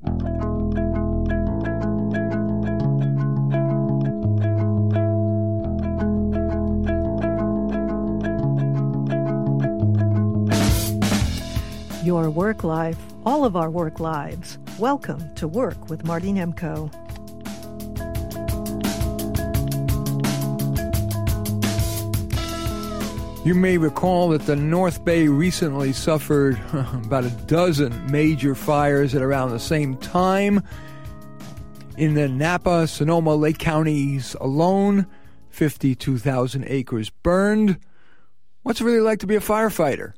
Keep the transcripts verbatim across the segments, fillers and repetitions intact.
Your work life, all of our work lives. Welcome to Work with Marty Nemko. You may recall that the North Bay recently suffered about a dozen major fires at around the same time. In the Napa, Sonoma, Lake counties alone, fifty-two thousand acres burned. What's it really like to be a firefighter?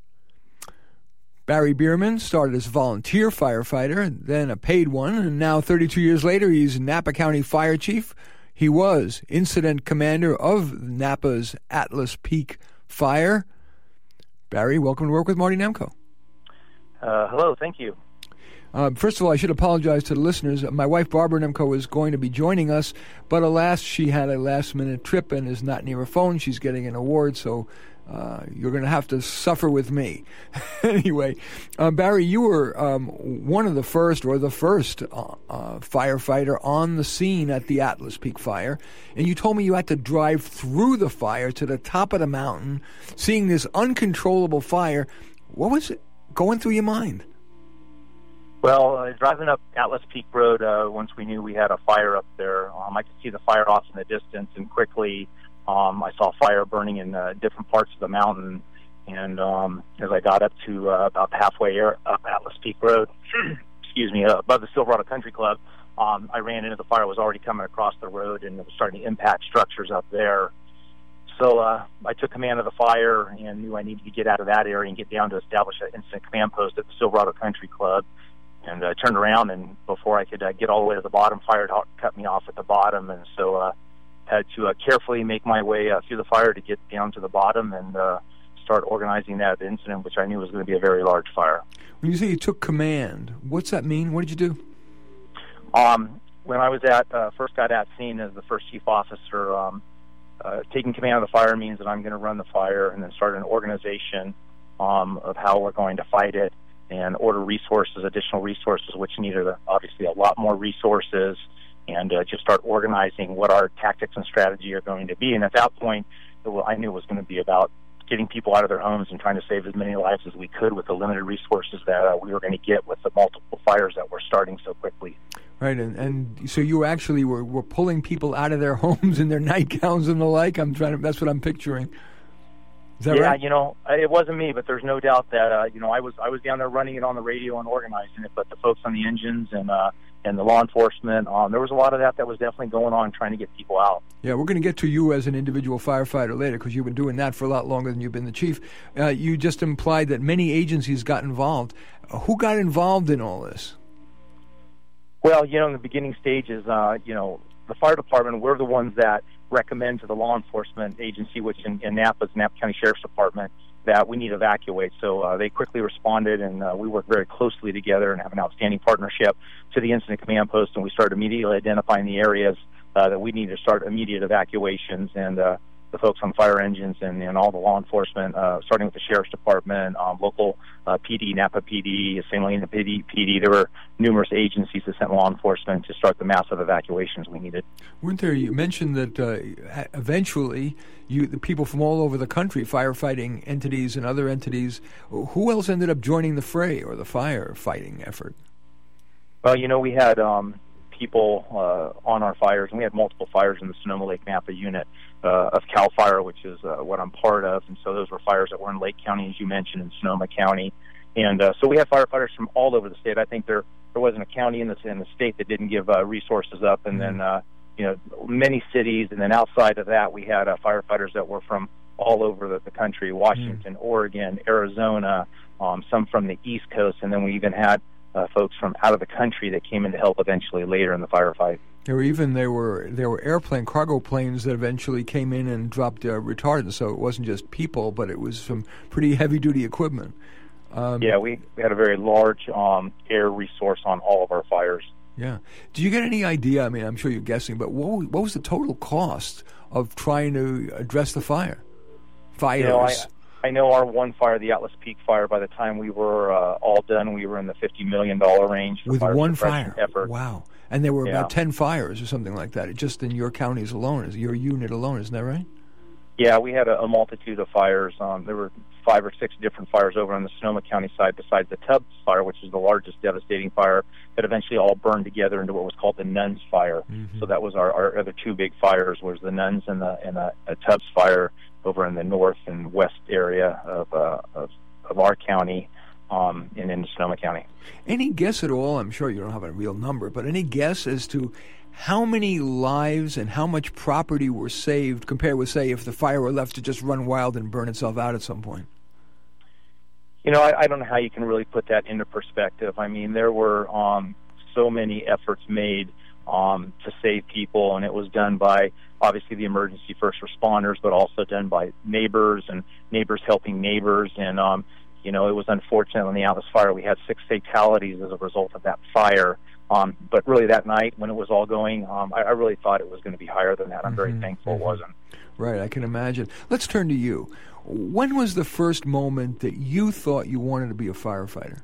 Barry Bierman started as a volunteer firefighter, then a paid one, and now thirty-two years later he's Napa County Fire Chief. He was incident commander of Napa's Atlas Peak Fire. Barry, welcome to Work with Marty Nemko. Uh, hello, thank you. Uh, first of all, I should apologize to the listeners. My wife, Barbara Nemko, was going to be joining us, but alas, she had a last-minute trip and is not near her phone. She's getting an award, so uh, you're going to have to suffer with me. Anyway, uh, Barry, you were um, one of the first, or the first uh, uh, firefighter on the scene at the Atlas Peak Fire, and you told me you had to drive through the fire to the top of the mountain, seeing this uncontrollable fire. What was it going through your mind? Well, uh, driving up Atlas Peak Road, uh, once we knew we had a fire up there, um, I could see the fire off in the distance, and quickly um, I saw fire burning in uh, different parts of the mountain. And um, as I got up to uh, about halfway up Atlas Peak Road, excuse me, uh, above the Silverado Country Club, um, I ran into the fire. It was already coming across the road, and it was starting to impact structures up there. So uh, I took command of the fire and knew I needed to get out of that area and get down to establish an incident command post at the Silverado Country Club. And I uh, turned around, and before I could uh, get all the way to the bottom, fire had cut me off at the bottom. And so I uh, had to uh, carefully make my way uh, through the fire to get down to the bottom and uh, start organizing that incident, which I knew was going to be a very large fire. When you say you took command, what's that mean? What did you do? Um, when I was at uh, first got at scene as the first chief officer, um, uh, taking command of the fire means that I'm going to run the fire and then start an organization um, of how we're going to fight it, and order resources, additional resources, which needed obviously a lot more resources, and uh, just start organizing what our tactics and strategy are going to be. And at that point, I knew it was going to be about getting people out of their homes and trying to save as many lives as we could with the limited resources that uh, we were going to get with the multiple fires that were starting so quickly. Right, and, and so you actually were, were pulling people out of their homes in their nightgowns and the like. I'm trying to, that's what I'm picturing. Is that yeah, right? you know, it wasn't me, but there's no doubt that uh, you know I was I was down there running it on the radio and organizing it. But the folks on the engines and uh, and the law enforcement, um, there was a lot of that that was definitely going on, trying to get people out. Yeah, we're going to get to you as an individual firefighter later, because you've been doing that for a lot longer than you've been the chief. Uh, you just implied that many agencies got involved. Uh, who got involved in all this? Well, you know, in the beginning stages, uh, you know, the fire department, we're the ones that recommend to the law enforcement agency, which in, in Napa is Napa County Sheriff's Department, that we need to evacuate. So uh, they quickly responded, and uh, we worked very closely together and have an outstanding partnership to the incident command post, and we started immediately identifying the areas uh, that we need to start immediate evacuations. And uh, the folks on fire engines and, and all the law enforcement, uh, starting with the Sheriff's Department, um, local uh, P D, Napa P D, Saint Helena P D, P D. There were numerous agencies that sent law enforcement to start the massive evacuations we needed. Weren't there, you mentioned that uh, eventually you, the people from all over the country, firefighting entities and other entities, who else ended up joining the fray or the firefighting effort? Well, you know, we had um, people uh, on our fires, and we had multiple fires in the Sonoma Lake Napa unit uh, of CAL FIRE, which is uh, what I'm part of. And so those were fires that were in Lake County, as you mentioned, in Sonoma County. And uh, so we had firefighters from all over the state. I think there there wasn't a county in the, in the state that didn't give uh, resources up. And then, uh, you know, many cities. And then outside of that, we had uh, firefighters that were from all over the, the country, Washington, mm. Oregon, Arizona, um, some from the East Coast. And then we even had uh, folks from out of the country that came in to help eventually later in the firefight. There were even there were there were airplane cargo planes that eventually came in and dropped uh, retardants. So it wasn't just people, but it was some pretty heavy duty equipment. Um, yeah, we, we had a very large um, air resource on all of our fires. Yeah. Do you get any idea? I mean, I'm sure you're guessing, but what what was the total cost of trying to address the fire? Fires. You know, I, I know our one fire, the Atlas Peak fire, by the time we were uh, all done, we were in the fifty million dollars range. With fire one fire? Effort. Wow. And there were yeah. about ten fires or something like that, just in your counties alone, your unit alone, isn't that right? Yeah, we had a, a multitude of fires. Um, there were five or six different fires over on the Sonoma County side besides the Tubbs fire, which is the largest devastating fire that eventually all burned together into what was called the Nuns fire. Mm-hmm. So that was our, our other two big fires, was the Nuns and the and the, the Tubbs fire over in the north and west area of uh, of, of our county um, and in Sonoma County. Any guess at all? I'm sure you don't have a real number, but any guess as to how many lives and how much property were saved compared with, say, if the fire were left to just run wild and burn itself out at some point? You know, I, I don't know how you can really put that into perspective. I mean, there were um, so many efforts made um, to save people, and it was done by, obviously, the emergency first responders, but also done by neighbors and neighbors helping neighbors. And, um, you know, it was unfortunate on the Atlas fire. We had six fatalities as a result of that fire. Um, but really that night when it was all going, um, I, I really thought it was going to be higher than that. I'm very mm-hmm. thankful mm-hmm. it wasn't. Right, I can imagine. Let's turn to you. When was the first moment that you thought you wanted to be a firefighter?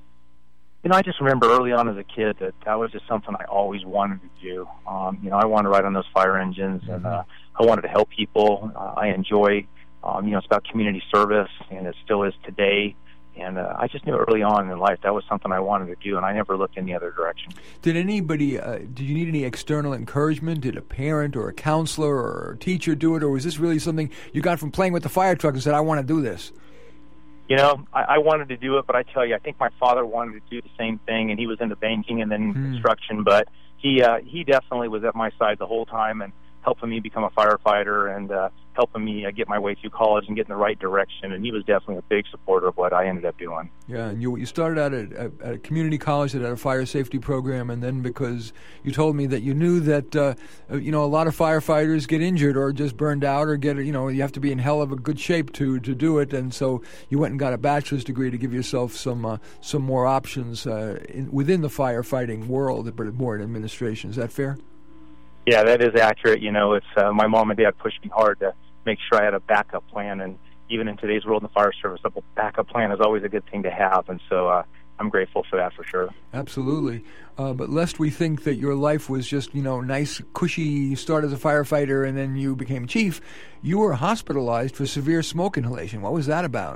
You know, I just remember early on as a kid that that was just something I always wanted to do. Um, you know, I wanted to ride on those fire engines, mm-hmm. and uh, I wanted to help people. Uh, I enjoy, um, you know, it's about community service, and it still is today. And uh, I just knew early on in life that was something I wanted to do, and I never looked in the other direction. Did anybody, uh, did you need any external encouragement? Did a parent or a counselor or a teacher do it, or was this really something you got from playing with the fire truck and said, I want to do this? You know, I, I wanted to do it, but I tell you, I think my father wanted to do the same thing, and he was into banking and then hmm. construction, but he uh, he definitely was at my side the whole time and helping me become a firefighter and uh, helping me uh, get my way through college and get in the right direction. And he was definitely a big supporter of what I ended up doing. Yeah, and you you started out at, at, at a community college that had a fire safety program, and then because you told me that you knew that uh, you know a lot of firefighters get injured or just burned out or get you know you have to be in hell of a good shape to, to do it, and so you went and got a bachelor's degree to give yourself some uh, some more options uh, in, within the firefighting world, but more in administration. Is that fair? Yeah, that is accurate. You know, it's uh, my mom and dad pushed me hard to make sure I had a backup plan, and even in today's world in the fire service, a backup plan is always a good thing to have, and so uh, I'm grateful for that for sure. Absolutely. Uh, but lest we think that your life was just, you know, nice, cushy, you started as a firefighter and then you became chief, you were hospitalized for severe smoke inhalation. What was that about?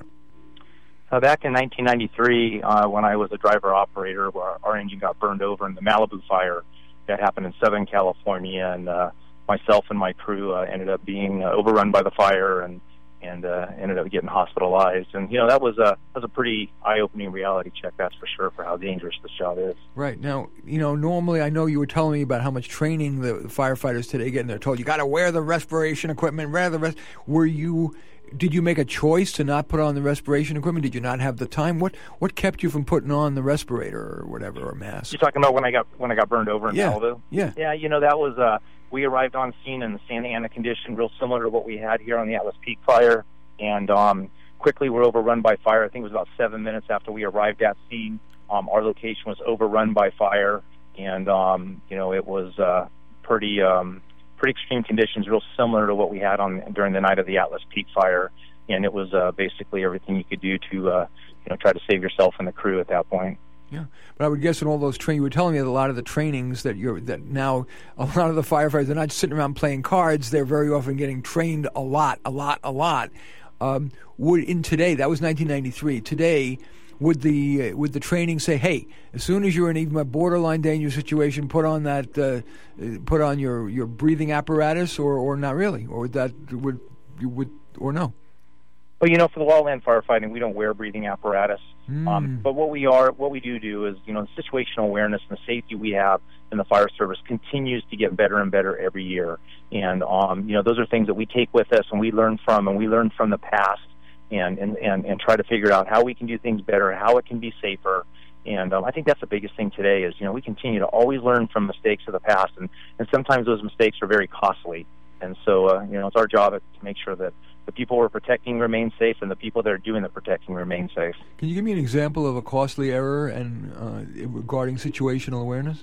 Uh, back in nineteen ninety-three, uh, when I was a driver-operator, our, our engine got burned over in the Malibu fire. That happened in Southern California, and uh, myself and my crew uh, ended up being uh, overrun by the fire and and uh, ended up getting hospitalized. And, you know, that was a, that was a pretty eye-opening reality check, that's for sure, for how dangerous this job is. Right. Now, you know, normally I know you were telling me about how much training the, the firefighters today get, and they're told you got to wear the respiration equipment, wear the rest. Were you... Did you make a choice to not put on the respiration equipment? Did you not have the time? What what kept you from putting on the respirator or whatever, or mask? You're talking about when I got when I got burned over in yeah. Malibu? Yeah. Yeah, you know, that was, uh, we arrived on scene in the Santa Ana condition, real similar to what we had here on the Atlas Peak fire, and um, quickly we're overrun by fire. I think it was about seven minutes after we arrived at scene. Um, our location was overrun by fire, and, um, you know, it was uh, pretty... Um, pretty extreme conditions, real similar to what we had on during the night of the Atlas Peak fire, and it was uh, basically everything you could do to, uh, you know, try to save yourself and the crew at that point. Yeah, but I would guess in all those training, you were telling me that a lot of the trainings that you're that now a lot of the firefighters, they're not just sitting around playing cards; they're very often getting trained a lot, a lot, a lot. Um, would in today, that was nineteen ninety-three. Today, would the uh, would the training say, "Hey, as soon as you're in even a borderline dangerous situation, put on that, uh, put on your, your breathing apparatus," or, or not really, or would that would you would or no? Well, you know, for the wildland firefighting, we don't wear breathing apparatus. Mm. Um, but what we are, what we do do is, you know, the situational awareness and the safety we have in the fire service continues to get better and better every year. And um, you know, those are things that we take with us and we learn from, and we learn from the past. And, and, and, and try to figure out how we can do things better, how it can be safer. And um, I think that's the biggest thing today is, you know, we continue to always learn from mistakes of the past, and, and sometimes those mistakes are very costly. And so, uh, you know, it's our job to make sure that the people we're protecting remain safe and the people that are doing the protecting remain safe. Can you give me an example of a costly error and uh, regarding situational awareness?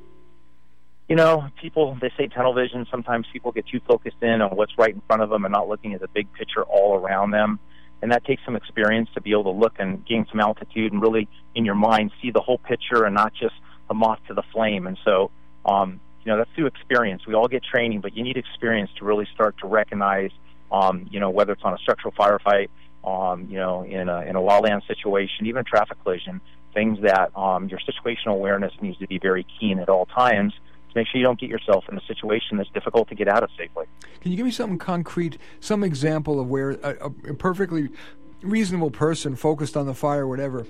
You know, people, they say tunnel vision. Sometimes people get too focused in on what's right in front of them and not looking at the big picture all around them. and that takes some experience to be able to look and gain some altitude and really, in your mind, see the whole picture and not just the moth to the flame. And so, um, you know, that's through experience. We all get training, but you need experience to really start to recognize, um, you know, whether it's on a structural firefight, um, you know, in a, in a wildland situation, even a traffic collision, things that um, your situational awareness needs to be very keen at all times to make sure you don't get yourself in a situation that's difficult to get out of safely. Can you give me something concrete, some example of where a, a perfectly reasonable person focused on the fire or whatever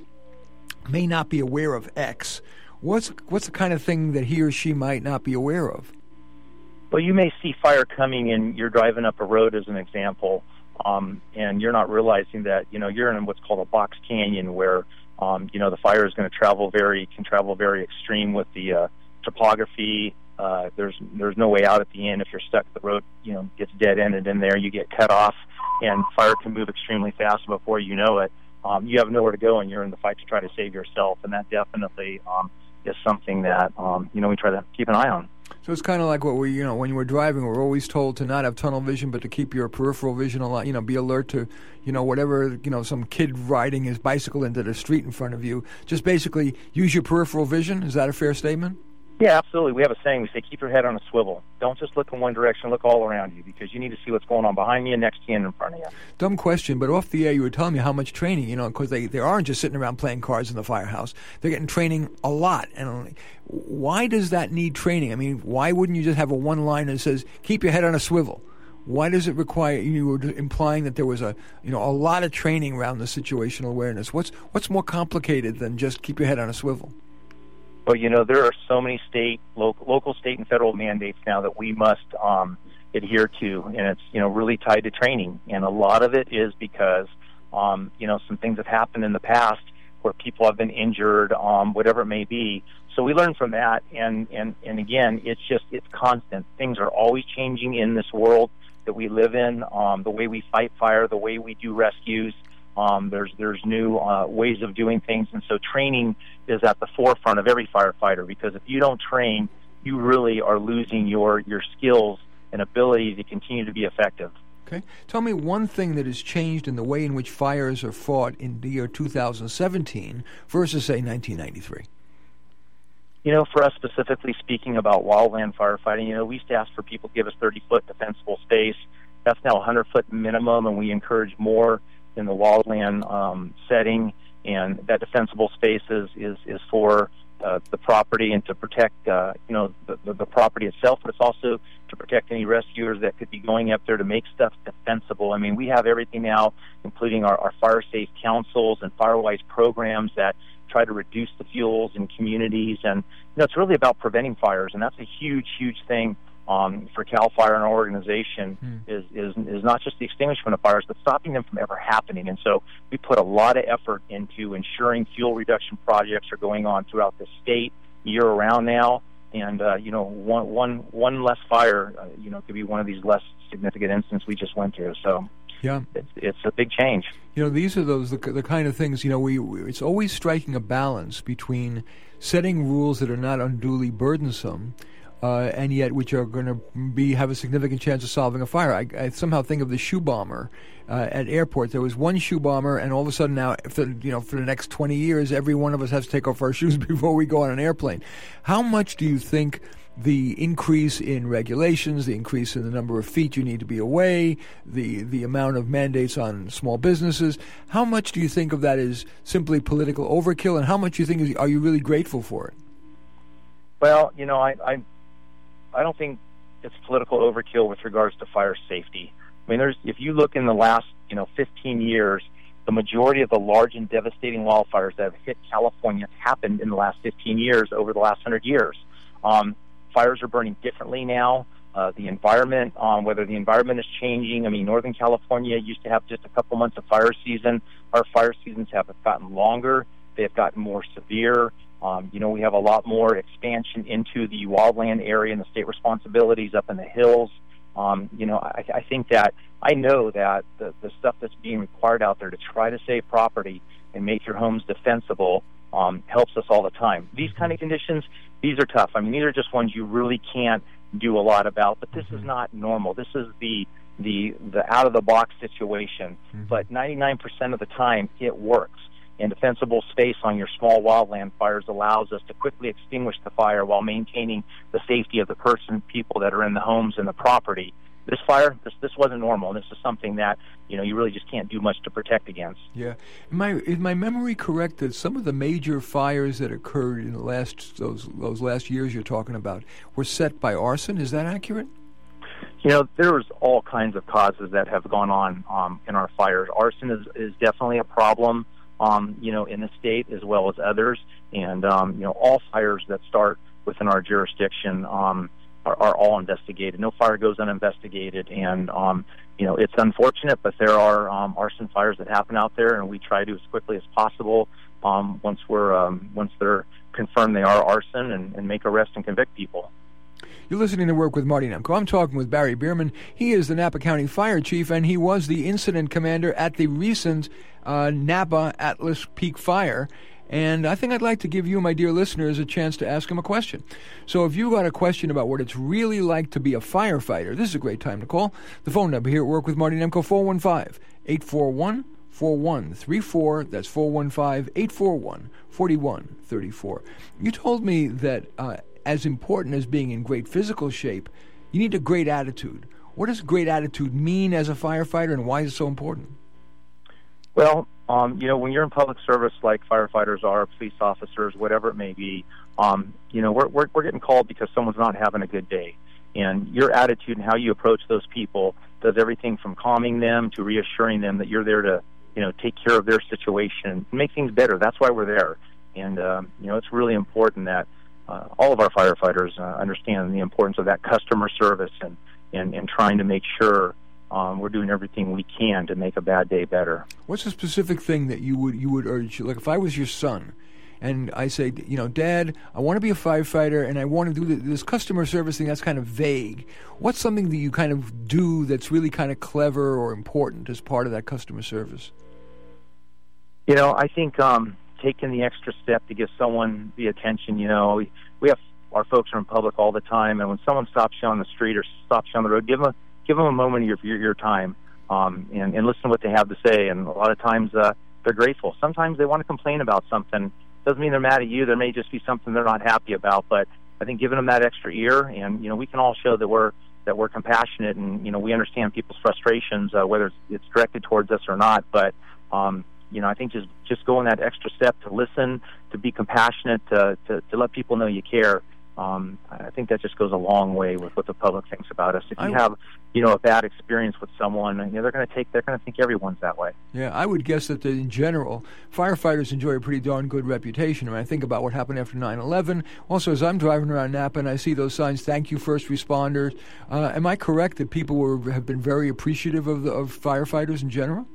may not be aware of X? What's what's the kind of thing that he or she might not be aware of? Well, you may see fire coming and you're driving up a road as an example, um, and you're not realizing that, you know, you're in what's called a box canyon where, um, you know, the fire is going to travel very, can travel very extreme with the uh, topography. Uh, there's there's no way out at the end. If you're stuck, the road, you know, gets dead-ended in there. You get cut off, and fire can move extremely fast before you know it. Um, you have nowhere to go, and you're in the fight to try to save yourself, and that definitely um, is something that, um, you know, we try to keep an eye on. So it's kind of like what we, you know, when you were driving, we're always told to not have tunnel vision, but to keep your peripheral vision a lot, you know, be alert to, you know, whatever, you know, some kid riding his bicycle into the street in front of you. Just basically use your peripheral vision. Is that a fair statement? Yeah, absolutely. We have a saying. We say, keep your head on a swivel. Don't just look in one direction. Look all around you, because you need to see what's going on behind you, next to you, and in front of you. Dumb question, but off the air you were telling me how much training, you know, because they, they aren't just sitting around playing cards in the firehouse. They're getting training a lot. And why does that need training? I mean, why wouldn't you just have a one-liner that says, keep your head on a swivel? Why does it require, you were implying that there was a, you know, a lot of training around the situational awareness. What's what's more complicated than just keep your head on a swivel? Well, you know, there are so many state, local, local, state, and federal mandates now that we must um, adhere to, and it's, you know, really tied to training. And a lot of it is because, um, you know, some things have happened in the past where people have been injured, um, whatever it may be. So we learn from that, and, and, and again, it's just, it's constant. Things are always changing in this world that we live in, um, the way we fight fire, the way we do rescues. Um, there's there's new uh, ways of doing things, and so training is at the forefront of every firefighter, because if you don't train, you really are losing your, your skills and ability to continue to be effective. Okay. Tell me one thing that has changed in the way in which fires are fought in the year two thousand seventeen versus, say, nineteen ninety-three. You know, for us specifically speaking about wildland firefighting, you know, we used to ask for people to give us thirty-foot defensible space. That's now one hundred foot minimum, and we encourage more in the wildland um, setting, and that defensible space is, is, is for uh, the property and to protect, uh, you know, the, the, the property itself, but it's also to protect any rescuers that could be going up there to make stuff defensible. I mean, we have everything now, including our, our fire safe councils and FireWise programs that try to reduce the fuels in communities, and, you know, it's really about preventing fires, and that's a huge, huge thing. Um, for CAL FIRE and our organization mm. is, is is not just the extinguishment of fires, but stopping them from ever happening. And so we put a lot of effort into ensuring fuel reduction projects are going on throughout the state year-round now. And, uh, you know, one, one, one less fire, uh, you know, could be one of these less significant incidents we just went through. So yeah, it's, it's a big change. You know, these are those the, the kind of things, you know, we, we it's always striking a balance between setting rules that are not unduly burdensome, Uh, and yet which are going to be have a significant chance of solving a fire. I, I somehow think of the shoe bomber uh, at airports. There was one shoe bomber, and all of a sudden now, for, you know, for the next twenty years, every one of us has to take off our shoes before we go on an airplane. How much do you think the increase in regulations, the increase in the number of feet you need to be away, the the amount of mandates on small businesses, how much do you think of that is simply political overkill, and how much do you think is, are you really grateful for it? Well, you know, I... I I don't think it's political overkill with regards to fire safety. I mean, there's if you look in the last, you know, fifteen years, the majority of the large and devastating wildfires that have hit California have happened in the last fifteen years over the last one hundred years. Um, fires are burning differently now. Uh, the environment, um, whether the environment is changing. I mean, Northern California used to have just a couple months of fire season. Our fire seasons have gotten longer. They've gotten more severe. Um, you know, we have a lot more expansion into the wildland area and the state responsibilities up in the hills. Um, you know, I, I think that, I know that the, the stuff that's being required out there to try to save property and make your homes defensible um, helps us all the time. These kind of conditions, these are tough. I mean, these are just ones you really can't do a lot about, but this is not normal. This is the the the out of the box situation. Mm-hmm. But ninety-nine percent of the time, it works. And defensible space on your small wildland fires allows us to quickly extinguish the fire while maintaining the safety of the person, people that are in the homes and the property. This fire, this this wasn't normal. This is something that, you know, you really just can't do much to protect against. Yeah. Am I, is my memory correct that some of the major fires that occurred in the last those those last years you're talking about were set by arson? Is that accurate? You know, there's all kinds of causes that have gone on um, in our fires. Arson is, is definitely a problem. Um, you know, in the state as well as others, and um, you know, all fires that start within our jurisdiction um, are, are all investigated. No fire goes uninvestigated, and um, you know, it's unfortunate, but there are um, arson fires that happen out there, and we try to as quickly as possible um, once we're um, once they're confirmed they are arson, and, and make arrests and convict people. You're listening to Work with Marty Nemko. I'm talking with Barry Bierman. He is the Napa County Fire Chief, and he was the incident commander at the recent uh, Napa Atlas Peak Fire. And I think I'd like to give you, my dear listeners, a chance to ask him a question. So if you've got a question about what it's really like to be a firefighter, this is a great time to call. The phone number here at Work with Marty Nemko, four one five, eight four one, four one three four. That's four one five, eight four one, four one three four. You told me that uh, as important as being in great physical shape, you need a great attitude. What does great attitude mean as a firefighter, and why is it so important? Well, um, you know, when you're in public service like firefighters are, police officers, whatever it may be, um, you know, we're, we're, we're getting called because someone's not having a good day. And your attitude and how you approach those people does everything from calming them to reassuring them that you're there to, you know, take care of their situation and make things better. That's why we're there. And, um, you know, it's really important that Uh, all of our firefighters uh, understand the importance of that customer service and, and, and trying to make sure um, we're doing everything we can to make a bad day better. What's a specific thing that you would you would urge? Like if I was your son and I say, you know, Dad, I want to be a firefighter and I want to do this customer service thing that's kind of vague. What's something that you kind of do that's really kind of clever or important as part of that customer service? You know, I think... Um, taking the extra step to give someone the attention. You know, we, we have our folks are in public all the time, and when someone stops you on the street or stops you on the road, give them a, give them a moment of your your, your time um, and, and listen to what they have to say. And a lot of times uh, they're grateful. Sometimes they want to complain about something. Doesn't mean they're mad at you. There may just be something they're not happy about. But I think giving them that extra ear, and you know, we can all show that we're that we're compassionate, and you know, we understand people's frustrations, uh, whether it's, it's directed towards us or not. But um, you know, I think just, just going that extra step to listen, to be compassionate, to, to, to let people know you care, um, I think that just goes a long way with what the public thinks about us. If you I, have, you know, a bad experience with someone, you know, they're going to take, they're going to think everyone's that way. Yeah, I would guess that in general, firefighters enjoy a pretty darn good reputation. I mean, I think about what happened after nine eleven. Also, as I'm driving around Napa and I see those signs, "Thank you, first responders." Uh, am I correct that people were have been very appreciative of the, of firefighters in general?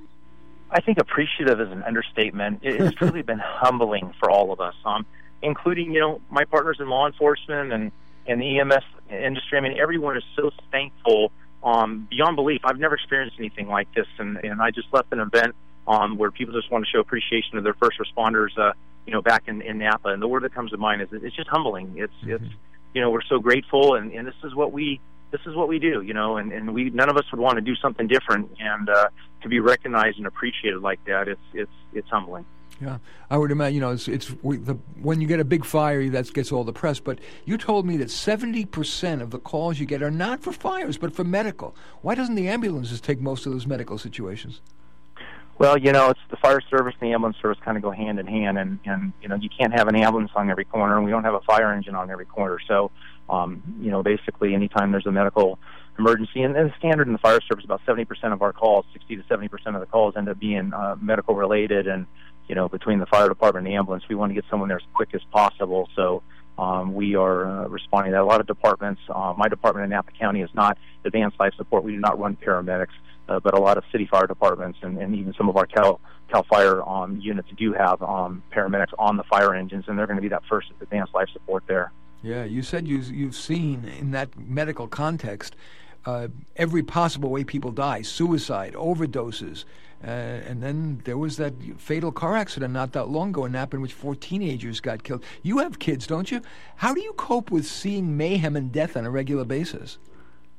I think appreciative is an understatement. It's truly been humbling for all of us, um, including, you know, my partners in law enforcement and, and the E M S industry. I mean, everyone is so thankful um, beyond belief. I've never experienced anything like this, and, and I just left an event um, where people just want to show appreciation of their first responders, uh, you know, back in, in Napa. And the word that comes to mind is it's just humbling. It's, mm-hmm. it's you know, we're so grateful, and, and this is what we this is what we do, you know, and, and we none of us would want to do something different, and uh, to be recognized and appreciated like that, it's it's it's humbling. Yeah, I would imagine, you know, it's, it's we, the, when you get a big fire, that gets all the press, but you told me that seventy percent of the calls you get are not for fires, but for medical. Why doesn't the ambulances take most of those medical situations? Well, you know, it's the fire service and the ambulance service kind of go hand in hand, and, and you know, you can't have an ambulance on every corner, and we don't have a fire engine on every corner. So, um, you know, basically anytime there's a medical emergency, and, and the standard in the fire service, about seventy percent of our calls, sixty to seventy percent of the calls end up being uh, medical related, and, you know, between the fire department and the ambulance, we want to get someone there as quick as possible. So um, we are uh, responding to that. A lot of departments, uh, my department in Napa County is not advanced life support. We do not run paramedics. Uh, but a lot of city fire departments and, and even some of our Cal, Cal Fire um, units do have um, paramedics on the fire engines, and they're going to be that first advanced life support there. Yeah, you said you, you've seen in that medical context uh, every possible way people die, suicide, overdoses, uh, and then there was that fatal car accident not that long ago in Napa in which four teenagers got killed. You have kids, don't you? How do you cope with seeing mayhem and death on a regular basis?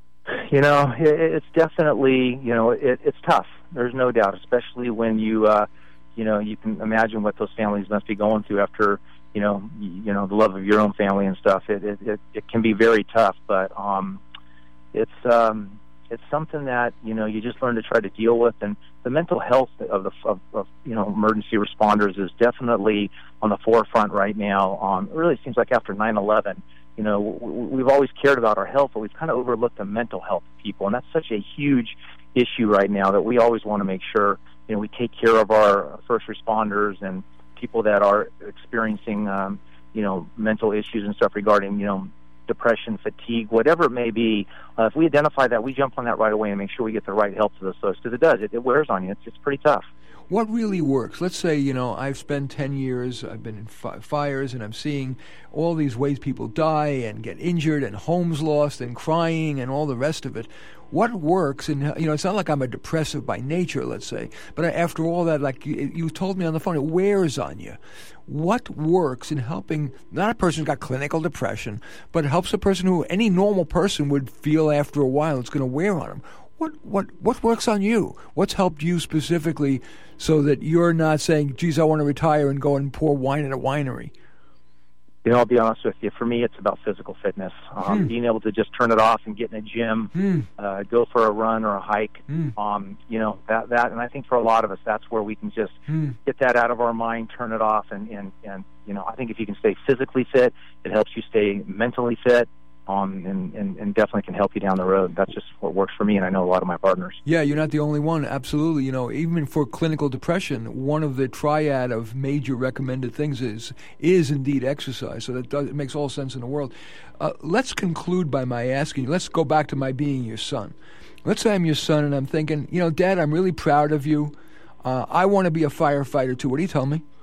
You know, it, it's definitely, you know, it, it's tough. There's no doubt, especially when you, uh, you know, you can imagine what those families must be going through after, you know, you know, the love of your own family and stuff. It it, it, it can be very tough, but um, it's um, it's something that, you know, you just learn to try to deal with. And the mental health of the of, of you know emergency responders is definitely on the forefront right now. Um, it really seems like after nine eleven, you know, we've always cared about our health, but we've kind of overlooked the mental health of people, and that's such a huge issue right now that we always want to make sure, you know, we take care of our first responders and people that are experiencing, um, you know, mental issues and stuff regarding, you know, depression, fatigue, whatever it may be. Uh, if we identify that, we jump on that right away and make sure we get the right help to those folks, because it does. It, it wears on you. It's, it's pretty tough. What really works? Let's say, you know, I've spent ten years, I've been in fi- fires, and I'm seeing all these ways people die and get injured and homes lost and crying and all the rest of it. What works? And, you know, it's not like I'm a depressive by nature, let's say, but after all that, like you, you told me on the phone, it wears on you. What works in helping, not a person who's got clinical depression, but it helps a person who any normal person would feel after a while it's going to wear on them? What what what works on you? What's helped you specifically so that you're not saying, geez, I want to retire and go and pour wine at a winery? You know, I'll be honest with you. For me, it's about physical fitness. Um, hmm. Being able to just turn it off and get in a gym, hmm. uh, go for a run or a hike. Hmm. Um, you know, that, that, and I think for a lot of us, that's where we can just hmm. get that out of our mind, turn it off, and, and, and, you know, I think if you can stay physically fit, it helps you stay mentally fit. Um, and, and, and definitely can help you down the road. That's just what works for me, and I know a lot of my partners. Yeah, you're not the only one. Absolutely. You know, even for clinical depression, one of the triad of major recommended things is is indeed exercise. So that does, it makes all sense in the world. Uh, let's conclude by my asking you, let's go back to my being your son. Let's say I'm your son, and I'm thinking, you know, Dad, I'm really proud of you. Uh, I want to be a firefighter, too. What do you tell me?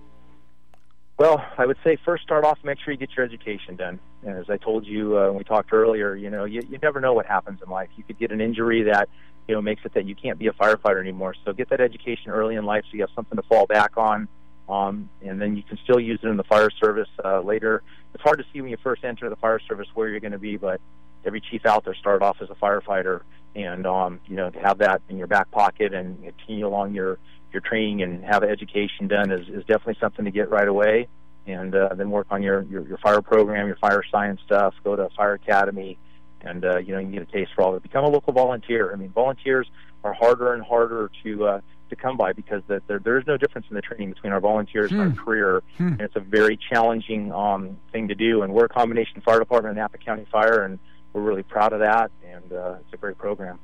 Well, I would say first start off, make sure you get your education done. And as I told you uh, when we talked earlier, you know, you, you never know what happens in life. You could get an injury that, you know, makes it that you can't be a firefighter anymore. So get that education early in life so you have something to fall back on, um, and then you can still use it in the fire service uh, later. It's hard to see when you first enter the fire service where you're going to be, but every chief out there started off as a firefighter, and, um, you know, to have that in your back pocket and continue along your your training and have education done is, is definitely something to get right away. And uh, then work on your, your, your fire program, your fire science stuff, go to a fire academy, and, uh, you know, you can get a taste for all of it. Become a local volunteer. I mean, volunteers are harder and harder to uh, to come by because the, there, there is no difference in the training between our volunteers hmm. and our career. Hmm. And it's a very challenging um, thing to do. And we're a combination fire department in Napa County Fire, and we're really proud of that, and uh, it's a great program.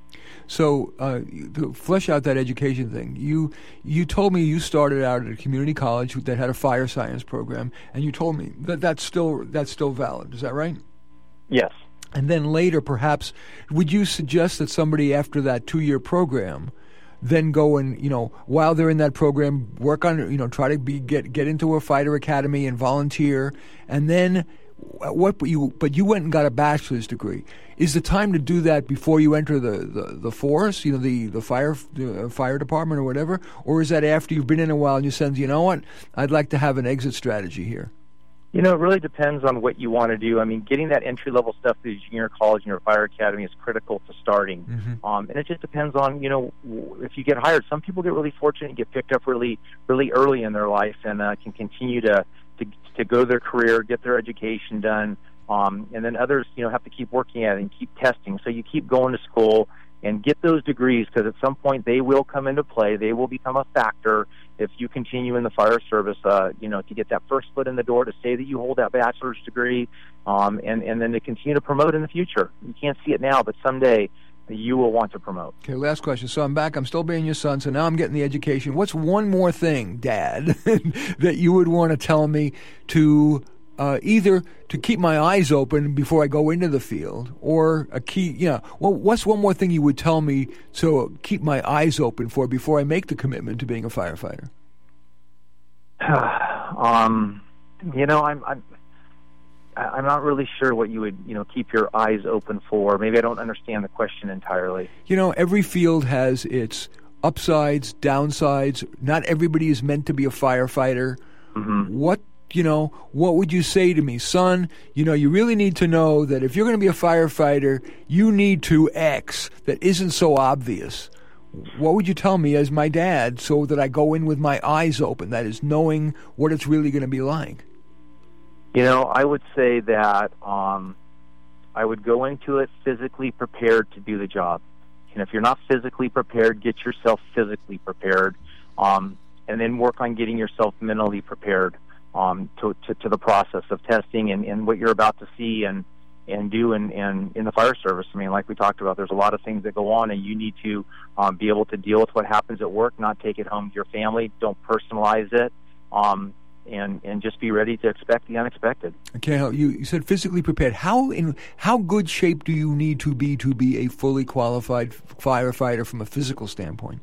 So uh, to flesh out that education thing, you you told me you started out at a community college that had a fire science program, and you told me that that's still that's still valid. Is that right? Yes. And then later, perhaps, would you suggest that somebody after that two-year program then go and, you know, while they're in that program, work on, you know, try to be get get into a fighter academy and volunteer, and then what you but you went and got a bachelor's degree. Is the time to do that before you enter the, the, the force, you know, the the fire the fire department or whatever, or is that after you've been in a while and you said, you know what, I'd like to have an exit strategy here? You know, it really depends on what you want to do. I mean, getting that entry-level stuff through junior college and your fire academy is critical to starting. Mm-hmm. Um, and it just depends on, you know, if you get hired. Some people get really fortunate and get picked up really, really early in their life and uh, can continue to, to to go their career, get their education done. Um, and then others, you know, have to keep working at it and keep testing. So you keep going to school and get those degrees, because at some point they will come into play. They will become a factor if you continue in the fire service, uh, you know, to get that first foot in the door, to say that you hold that bachelor's degree, um, and, and then to continue to promote in the future. You can't see it now, but someday you will want to promote. Okay, last question. So I'm back. I'm still being your son, so now I'm getting the education. What's one more thing, Dad, that you would want to tell me to uh, either to keep my eyes open before I go into the field, or a key, you know, well, what's one more thing you would tell me to keep my eyes open for before I make the commitment to being a firefighter? um, you know, I'm, I'm I'm not really sure what you would, you know, keep your eyes open for. Maybe I don't understand the question entirely. You know, every field has its upsides, downsides. Not everybody is meant to be a firefighter. Mm-hmm. What you know, what would you say to me? Son, you know, you really need to know that if you're going to be a firefighter, you need to X that isn't so obvious. What would you tell me as my dad so that I go in with my eyes open, that is, knowing what it's really going to be like? You know, I would say that um, I would go into it physically prepared to do the job. And if you're not physically prepared, get yourself physically prepared, um, and then work on getting yourself mentally prepared um, to, to, to the process of testing and, and what you're about to see and, and do in, in, in the fire service. I mean, like we talked about, there's a lot of things that go on, and you need to um, be able to deal with what happens at work, not take it home to your family. Don't personalize it. Um, And, and just be ready to expect the unexpected. Okay, you, you said physically prepared. How in how good shape do you need to be to be a fully qualified firefighter from a physical standpoint?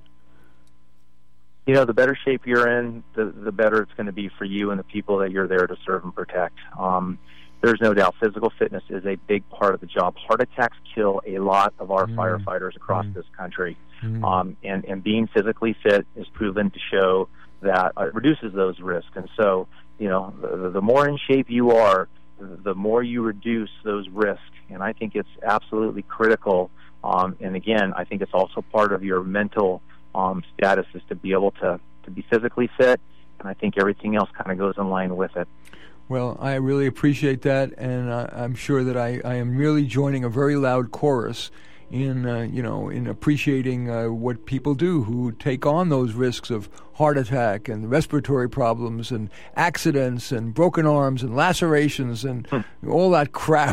You know, the better shape you're in, the the better it's going to be for you and the people that you're there to serve and protect. Um, there's no doubt physical fitness is a big part of the job. Heart attacks kill a lot of our mm. firefighters across mm. this country. Mm. Um, and, and being physically fit is proven to show that uh, reduces those risks. And so, you know, the, the more in shape you are, the more you reduce those risks. And I think it's absolutely critical. Um, and again, I think it's also part of your mental um, status is to be able to, to be physically fit. And I think everything else kind of goes in line with it. Well, I really appreciate that. And I, I'm sure that I, I am really joining a very loud chorus in uh, you know in appreciating uh, what people do who take on those risks of heart attack and respiratory problems and accidents and broken arms and lacerations and hmm. all that crap.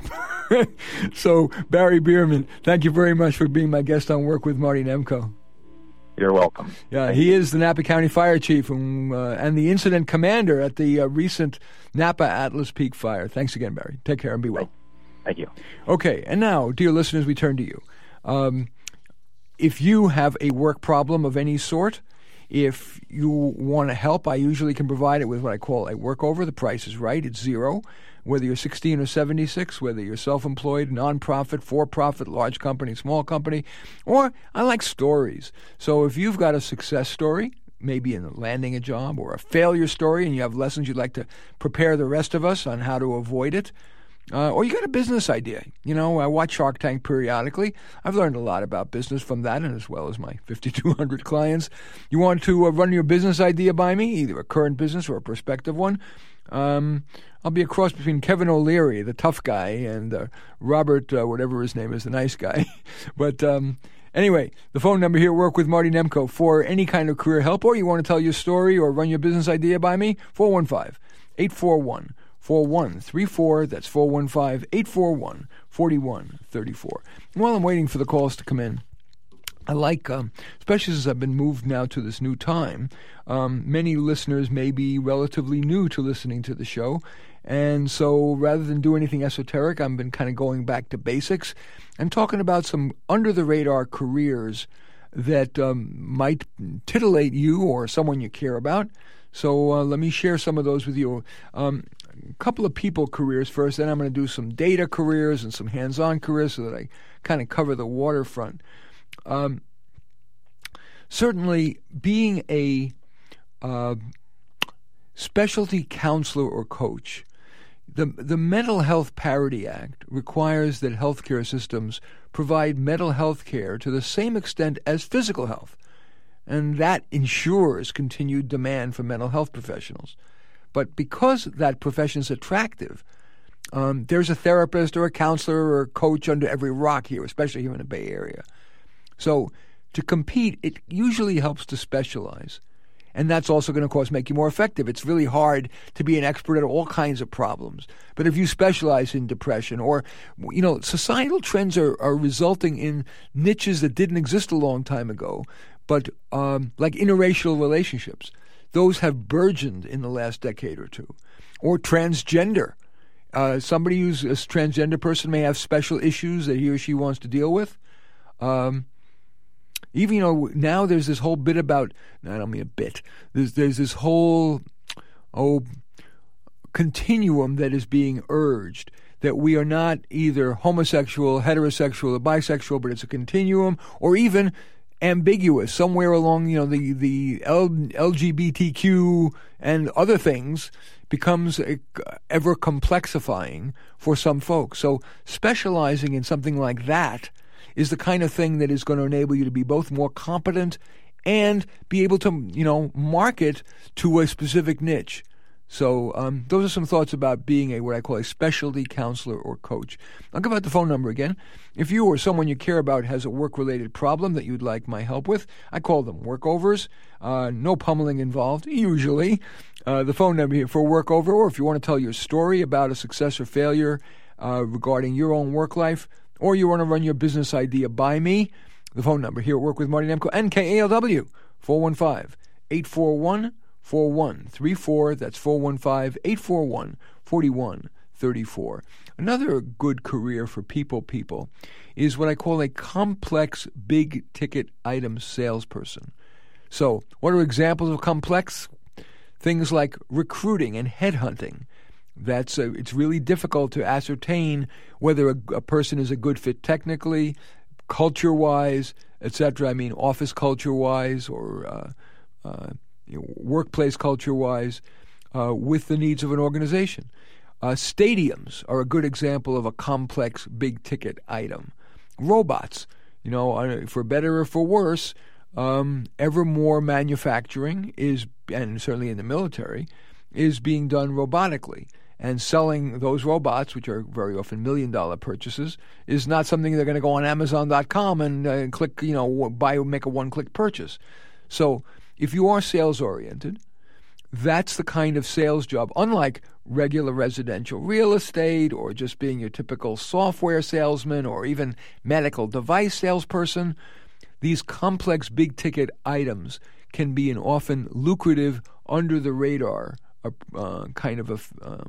So, Barry Bierman, thank you very much for being my guest on Work with Marty Nemko. You're welcome. Yeah, he is the Napa County Fire Chief and, uh, and the incident commander at the uh, recent Napa Atlas Peak fire. Thanks again, Barry. Take care and be well. Thank you. Okay, and now, dear listeners, we turn to you. Um, if you have a work problem of any sort, if you want to help, I usually can provide it with what I call a workover. The price is right. It's zero. Whether you're sixteen or seventy-six, whether you're self-employed, nonprofit, for-profit, large company, small company, or I like stories. So if you've got a success story, maybe in landing a job, or a failure story, and you have lessons you'd like to prepare the rest of us on how to avoid it, Uh, or you got a business idea. You know, I watch Shark Tank periodically. I've learned a lot about business from that, and as well as my fifty-two hundred clients. You want to uh, run your business idea by me, either a current business or a prospective one? Um, I'll be a cross between Kevin O'Leary, the tough guy, and uh, Robert, uh, whatever his name is, the nice guy. But um, anyway, the phone number here, Work with Marty Nemko, for any kind of career help, or you want to tell your story or run your business idea by me, four one five, eight four one, four one three four. That's four one five, eight four one, four one three four. While I'm waiting for the calls to come in, I like, um, especially since I've been moved now to this new time, um, many listeners may be relatively new to listening to the show. And so rather than do anything esoteric, I've been kind of going back to basics and talking about some under-the-radar careers that um, might titillate you or someone you care about. So uh, let me share some of those with you. Um, a couple of people careers first, then I'm going to do some data careers and some hands-on careers so that I kind of cover the waterfront. Um, certainly, being a uh, specialty counselor or coach, the the Mental Health Parity Act requires that healthcare systems provide mental health care to the same extent as physical health, and that ensures continued demand for mental health professionals. But because that profession is attractive, um, there's a therapist or a counselor or a coach under every rock here, especially here in the Bay Area. So to compete, it usually helps to specialize. And that's also going to, of course, make you more effective. It's really hard to be an expert at all kinds of problems. But if you specialize in depression or, you know, societal trends are, are resulting in niches that didn't exist a long time ago, but um, like interracial relationships, those have burgeoned in the last decade or two. Or transgender. Uh, somebody who's a transgender person may have special issues that he or she wants to deal with. Um Even, you know, now there's this whole bit about, no, I don't mean a bit, there's, there's this whole, oh, continuum that is being urged, that we are not either homosexual, heterosexual, or bisexual, but it's a continuum, or even ambiguous, somewhere along, you know, the, the L, L G B T Q and other things, becomes uh, ever complexifying for some folks. So specializing in something like that is the kind of thing that is going to enable you to be both more competent and be able to, you know, market to a specific niche. So um, those are some thoughts about being a what I call a specialty counselor or coach. I'll give out the phone number again. If you or someone you care about has a work-related problem that you'd like my help with, I call them workovers. Uh, no pummeling involved, usually. Uh, the phone number here for workover, or if you want to tell your story about a success or failure uh, regarding your own work life, or you want to run your business idea by me, the phone number here at Work with Marty Nemko and K A L W, four one five, eight four one, four one three four. That's four one five, eight four one, four one three four. Another good career for people people is what I call a complex big-ticket item salesperson. So what are examples of complex? Things like recruiting and headhunting. That's a, it's really difficult to ascertain whether a, a person is a good fit technically, culture-wise, et cetera. I mean, office culture-wise or uh, uh, you know, workplace culture-wise, uh, with the needs of an organization. Uh, stadiums are a good example of a complex, big-ticket item. Robots, you know, for better or for worse, um, ever more manufacturing is, and certainly in the military, is being done robotically. And selling those robots, which are very often million-dollar purchases, is not something they're going to go on Amazon dot com and uh, click, you know, buy, make a one-click purchase. So if you are sales-oriented, that's the kind of sales job, unlike regular residential real estate or just being your typical software salesman or even medical device salesperson. These complex big-ticket items can be an often lucrative, under-the-radar uh, uh, kind of a, uh,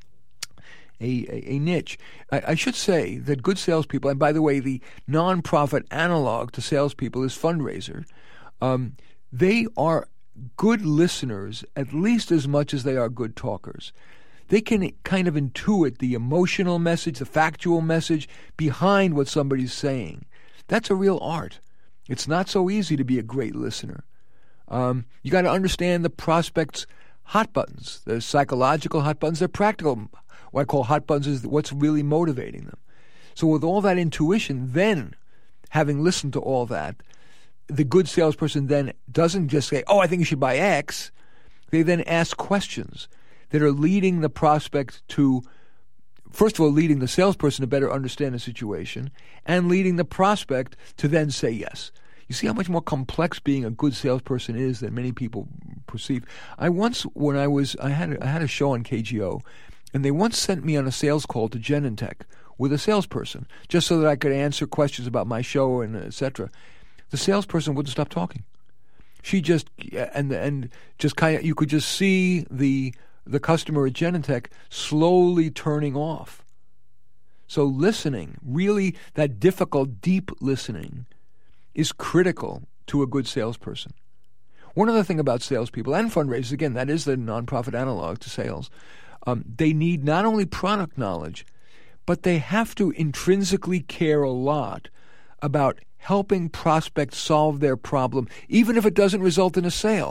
a, a, a niche. I, I should say that good salespeople, and by the way, the nonprofit analog to salespeople is fundraiser, um, they are good listeners at least as much as they are good talkers. They can kind of intuit the emotional message, the factual message behind what somebody's saying. That's a real art. It's not so easy to be a great listener. Um, you got to understand the prospect's hot buttons. There's psychological hot buttons. They're practical. What I call hot buttons is what's really motivating them. So with all that intuition, then, having listened to all that, the good salesperson then doesn't just say, oh, I think you should buy X. They then ask questions that are leading the prospect to, first of all, leading the salesperson to better understand the situation and leading the prospect to then say yes. You see how much more complex being a good salesperson is than many people perceive. I once, when I was, I had a, I had a show on K G O, and they once sent me on a sales call to Genentech with a salesperson, just so that I could answer questions about my show and et cetera. The salesperson wouldn't stop talking. She just, and and just kind of, you could just see the the customer at Genentech slowly turning off. So listening, really that difficult, deep listening, is critical to a good salesperson. One other thing about salespeople and fundraisers, again, that is the nonprofit analog to sales, um, they need not only product knowledge, but they have to intrinsically care a lot about helping prospects solve their problem, even if it doesn't result in a sale.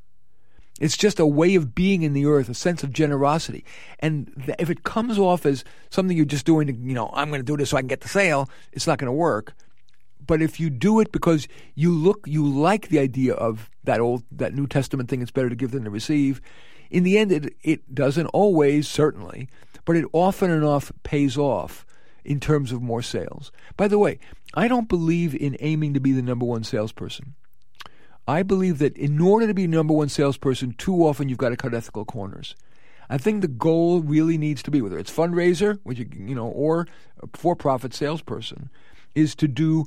It's just a way of being in the earth, a sense of generosity. And th- if it comes off as something you're just doing to, you know, I'm going to do this so I can get the sale, it's not going to work. But if you do it because you look, you like the idea of that old, that New Testament thing, it's better to give than to receive, in the end, it, it doesn't always, certainly, but it often enough pays off in terms of more sales. By the way, I don't believe in aiming to be the number one salesperson. I believe that in order to be number one salesperson, too often you've got to cut ethical corners. I think the goal really needs to be, whether it's fundraiser, which you, you know, or a for-profit salesperson, is to do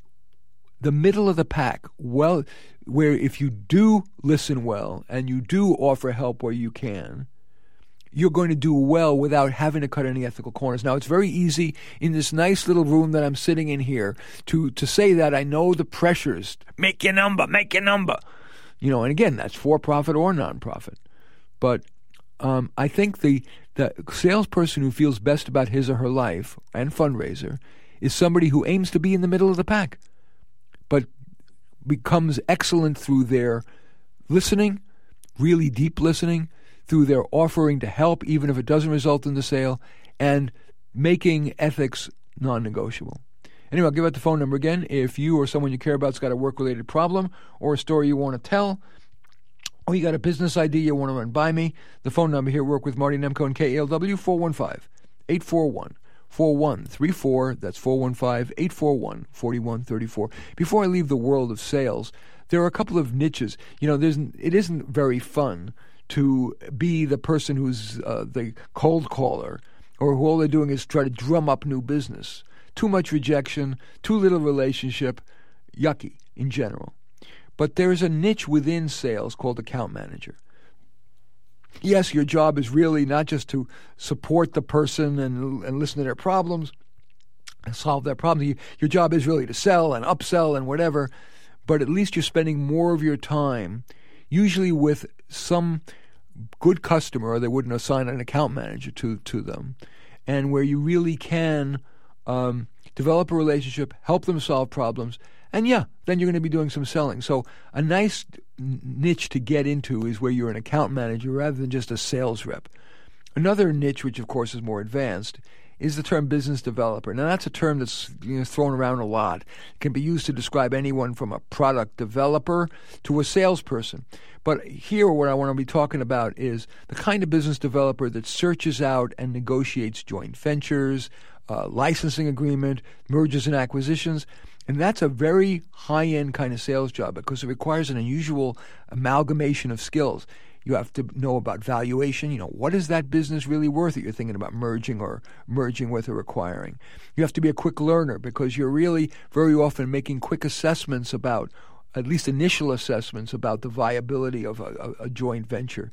the middle of the pack, well, where if you do listen well and you do offer help where you can, you're going to do well without having to cut any ethical corners. Now, it's very easy in this nice little room that I'm sitting in here to, to say that. I know the pressures. Make your number, make your number. You know, and again, that's for-profit or nonprofit. But um, I think the, the salesperson who feels best about his or her life and fundraiser is somebody who aims to be in the middle of the pack, but becomes excellent through their listening, really deep listening, through their offering to help, even if it doesn't result in the sale, and making ethics non-negotiable. Anyway, I'll give out the phone number again. If you or someone you care about's got a work-related problem or a story you want to tell, or you got a business idea you want to run by me, the phone number here, Work with Marty Nemko and K A L W, four one five, eight four one, four one three four. That's four one five, eight four one, four one three four. Before I leave the world of sales, there are a couple of niches. You know, there's it isn't very fun to be the person who's uh, the cold caller, or who all they're doing is try to drum up new business. Too much rejection, too little relationship, yucky in general. But there's a niche within sales called account manager. Yes, your job is really not just to support the person and, and listen to their problems and solve their problems. Your job is really to sell and upsell and whatever, but at least you're spending more of your time, usually with some good customer, or they wouldn't assign an account manager to, to them, and where you really can um, develop a relationship, help them solve problems, and yeah, then you're going to be doing some selling. So a nice niche to get into is where you're an account manager rather than just a sales rep. Another niche, which of course is more advanced, is the term business developer. Now that's a term that's you know, thrown around a lot. It can be used to describe anyone from a product developer to a salesperson. But here what I want to be talking about is the kind of business developer that searches out and negotiates joint ventures, uh, licensing agreement, mergers and acquisitions. And that's a very high-end kind of sales job because it requires an unusual amalgamation of skills. You have to know about valuation. You know, what is that business really worth that you're thinking about merging or merging with or acquiring? You have to be a quick learner because you're really very often making quick assessments about, at least initial assessments about the viability of a, a, a joint venture.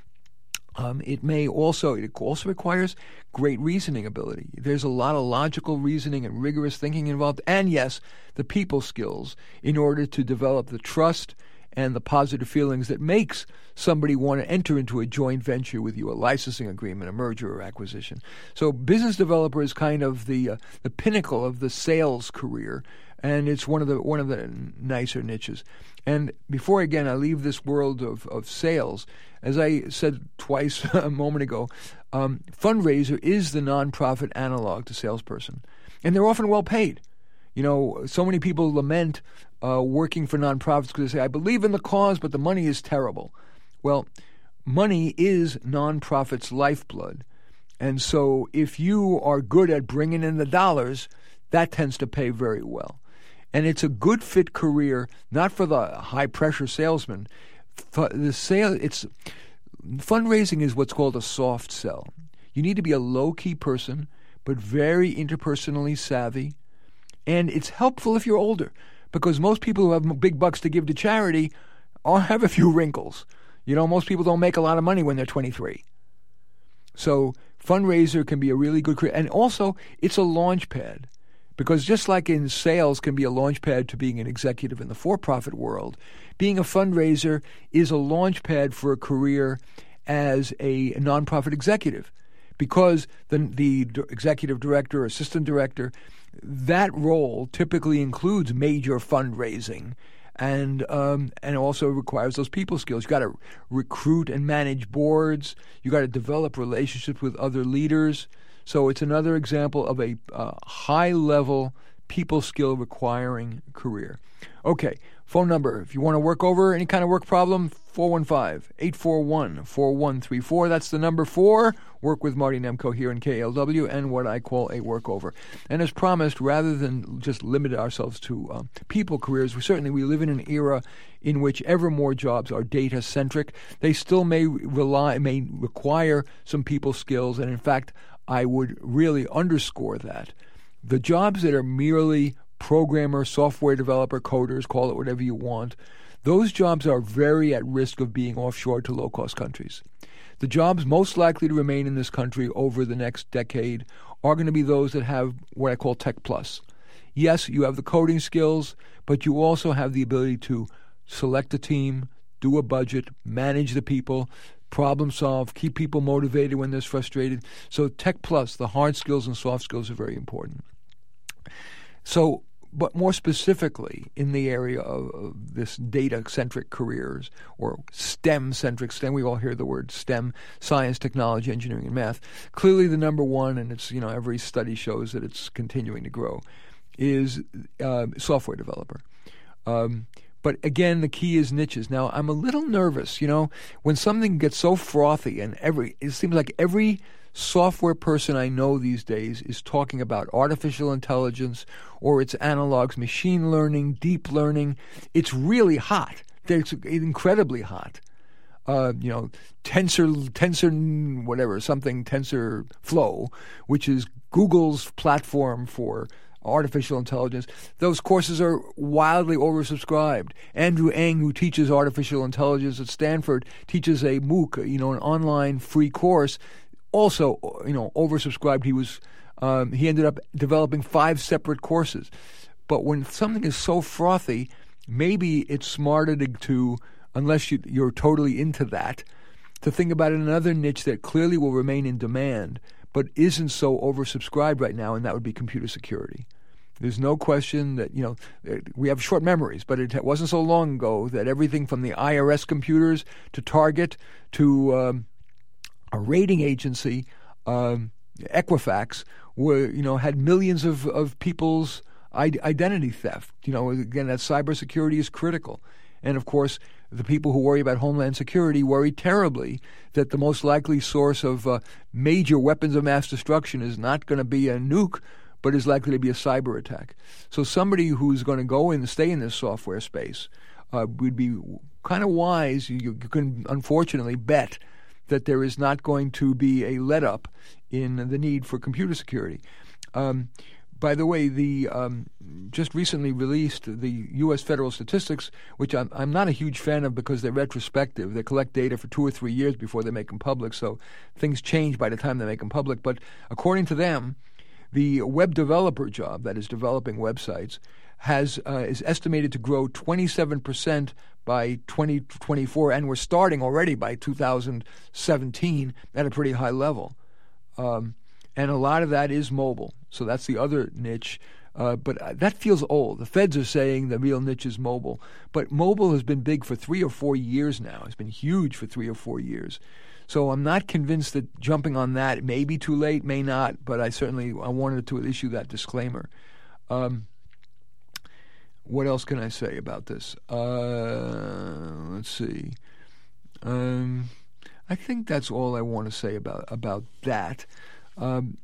Um, it may also, it also requires great reasoning ability. There's a lot of logical reasoning and rigorous thinking involved, and yes, the people skills in order to develop the trust and the positive feelings that makes somebody want to enter into a joint venture with you, a licensing agreement, a merger or acquisition. So business developer is kind of the uh, the pinnacle of the sales career, and it's one of the one of the nicer niches. And before, again, I leave this world of, of sales, as I said twice a moment ago, um, fundraiser is the nonprofit analog to salesperson. And they're often well paid. You know, so many people lament uh, working for nonprofits because they say, I believe in the cause, but the money is terrible. Well, money is nonprofits' lifeblood. And so if you are good at bringing in the dollars, that tends to pay very well. And it's a good fit career, not for the high-pressure salesman. The sale, it's fundraising is what's called a soft sell. You need to be a low-key person, but very interpersonally savvy. And it's helpful if you're older, because most people who have big bucks to give to charity all have a few wrinkles. You know, most people don't make a lot of money when they're twenty-three. So fundraiser can be a really good career. And also, it's a launch pad. Because just like in sales can be a launch pad to being an executive in the for-profit world, being a fundraiser is a launch pad for a career as a nonprofit executive. Because the, the executive director, assistant director, that role typically includes major fundraising and um, and also requires those people skills. You got to recruit and manage boards. You got to develop relationships with other leaders. So it's another example of a uh, high-level people skill requiring career. Okay, phone number, if you want to work over any kind of work problem, four one five, eight four one, four one three four. That's the number for Work with Marty Nemko here in K L W and what I call a workover. And as promised, rather than just limit ourselves to um, people careers, we certainly we live in an era in which ever more jobs are data-centric. They still may rely, may require some people skills, and in fact, I would really underscore that. The jobs that are merely programmer, software developer, coders, call it whatever you want, those jobs are very at risk of being offshore to low-cost countries. The jobs most likely to remain in this country over the next decade are going to be those that have what I call Tech Plus. Yes, you have the coding skills, but you also have the ability to select a team, do a budget, manage the people, problem solve, keep people motivated when they're frustrated. So Tech Plus, the hard skills and soft skills are very important. So but more specifically in the area of, of this data-centric careers or STEM-centric, STEM, we all hear the word STEM, science, technology, engineering, and math. Clearly the number one, and it's, you know, every study shows that it's continuing to grow, is uh, software developer. Um, but again, the key is niches. Now, I'm a little nervous, you know, when something gets so frothy and every, it seems like every software person I know these days is talking about artificial intelligence or its analogs, machine learning, deep learning. It's really hot. It's incredibly hot. Uh, you know, Tensor, Tensor, whatever, something, TensorFlow, which is Google's platform for artificial intelligence. Those courses are wildly oversubscribed. Andrew Ng, who teaches artificial intelligence at Stanford, teaches a MOOC, you know, an online free course. Also, you know, oversubscribed. He was, um, he ended up developing five separate courses. But when something is so frothy, maybe it's smarter to, to unless you, you're totally into that, to think about another niche that clearly will remain in demand, but isn't so oversubscribed right now, and that would be computer security. There's no question that, you know, we have short memories, but it wasn't so long ago that everything from the I R S computers to Target to um, a rating agency, um, Equifax, were, you know, had millions of, of people's identity theft. You know, again, that cybersecurity is critical. And of course, the people who worry about homeland security worry terribly that the most likely source of uh, major weapons of mass destruction is not going to be a nuke, but is likely to be a cyber attack. So somebody who's going to go in and stay in this software space uh, would be kind of wise. You, you can unfortunately bet that there is not going to be a let-up in the need for computer security. Um, by the way, the um, just recently released the U S federal statistics, which I'm, I'm not a huge fan of because they're retrospective. They collect data for two or three years before they make them public, so things change by the time they make them public. But according to them, the web developer job, that is developing websites, has uh, is estimated to grow twenty-seven percent by twenty twenty-four, and we're starting already by two thousand seventeen at a pretty high level. Um, and a lot of that is mobile. So that's the other niche. Uh, but that feels old. The feds are saying the real niche is mobile. But mobile has been big for three or four years now. It's been huge for three or four years. So I'm not convinced that jumping on that may be too late, may not, but I certainly I wanted to issue that disclaimer. Um, what else can I say about this? Uh, let's see. Um, I think that's all I want to say about about that. Um,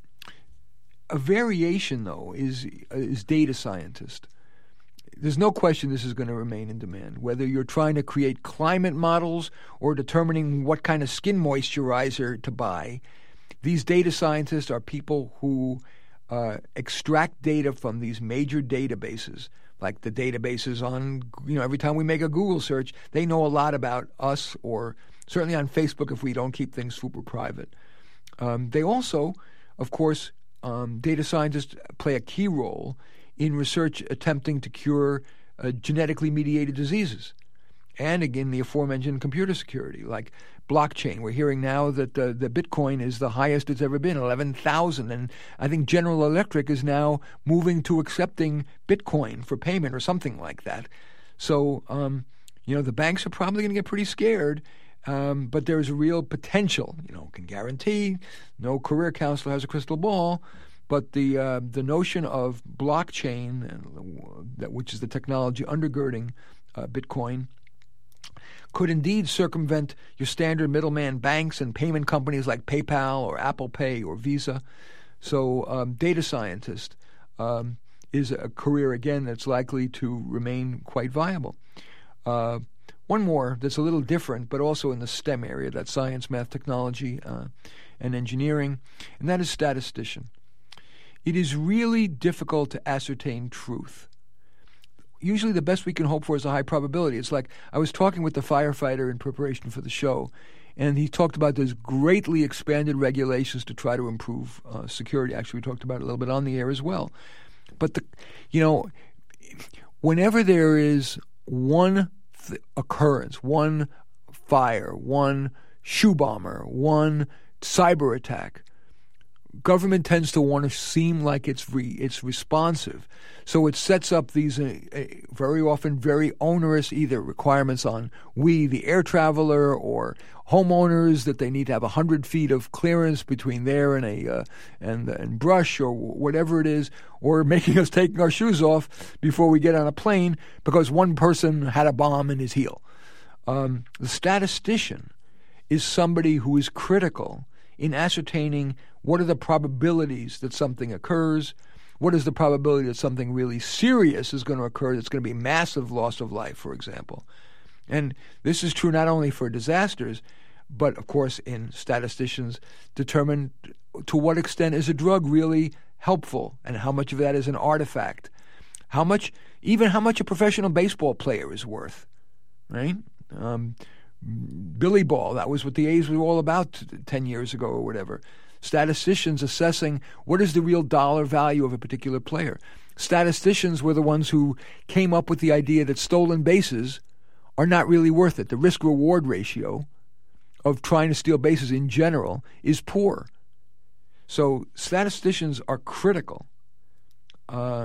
a variation, though, is is data scientist. There's no question this is going to remain in demand, whether you're trying to create climate models or determining what kind of skin moisturizer to buy. These data scientists are people who uh, extract data from these major databases, like the databases on, you know, every time we make a Google search, they know a lot about us, or certainly on Facebook if we don't keep things super private. Um, they also, of course, um, data scientists play a key role in research attempting to cure uh, genetically mediated diseases. And again, the aforementioned computer security, like blockchain. We're hearing now that uh, the Bitcoin is the highest it's ever been, eleven thousand. And I think General Electric is now moving to accepting Bitcoin for payment or something like that. So, um, you know, the banks are probably going to get pretty scared. Um, but there's a real potential, you know, can guarantee. No career counselor has a crystal ball. But the uh, the notion of blockchain, uh, which is the technology undergirding uh, Bitcoin, could indeed circumvent your standard middleman banks and payment companies like PayPal or Apple Pay or Visa. So um, data scientist um, is a career, again, that's likely to remain quite viable. Uh, one more that's a little different, but also in the STEM area, that's science, math, technology, uh, and engineering, and that is statistician. It is really difficult to ascertain truth. Usually the best we can hope for is a high probability. It's like I was talking with the firefighter in preparation for the show, and he talked about those greatly expanded regulations to try to improve uh, security. Actually, we talked about it a little bit on the air as well. But, the, you know, whenever there is one th- occurrence, one fire, one shoe bomber, one cyber attack, government tends to want to seem like it's re, it's responsive. So it sets up these uh, uh, very often very onerous either requirements on we, the air traveler, or homeowners that they need to have one hundred feet of clearance between there and a uh, and and brush or whatever it is, or making us taking our shoes off before we get on a plane because one person had a bomb in his heel. Um, the statistician is somebody who is critical in ascertaining what are the probabilities that something occurs, what is the probability that something really serious is going to occur, that's going to be massive loss of life, for example. And this is true not only for disasters, but, of course, in statisticians determine to what extent is a drug really helpful and how much of that is an artifact. How much, even how much a professional baseball player is worth, right? Um, Billy Ball, that was what the A's were all about ten years ago or whatever. Statisticians assessing what is the real dollar value of a particular player. Statisticians were the ones who came up with the idea that stolen bases are not really worth it. The risk-reward ratio of trying to steal bases in general is poor. So statisticians are critical. Uh,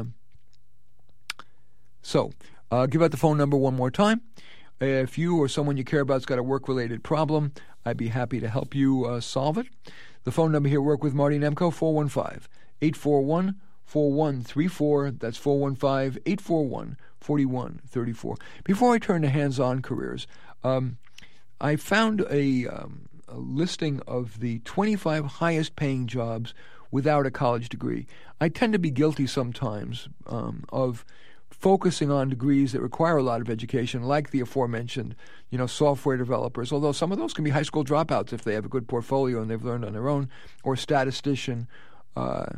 so uh, give out the phone number one more time. If you or someone you care about has got a work-related problem, I'd be happy to help you uh, solve it. The phone number here, Work with Marty Nemko, four one five, eight four one, four one three four. That's four one five, eight four one, four one three four. Before I turn to hands-on careers, um, I found a, um, a listing of the twenty-five highest-paying jobs without a college degree. I tend to be guilty sometimes um, of focusing on degrees that require a lot of education, like the aforementioned, you know, software developers, although some of those can be high school dropouts if they have a good portfolio and they've learned on their own, or statistician, uh,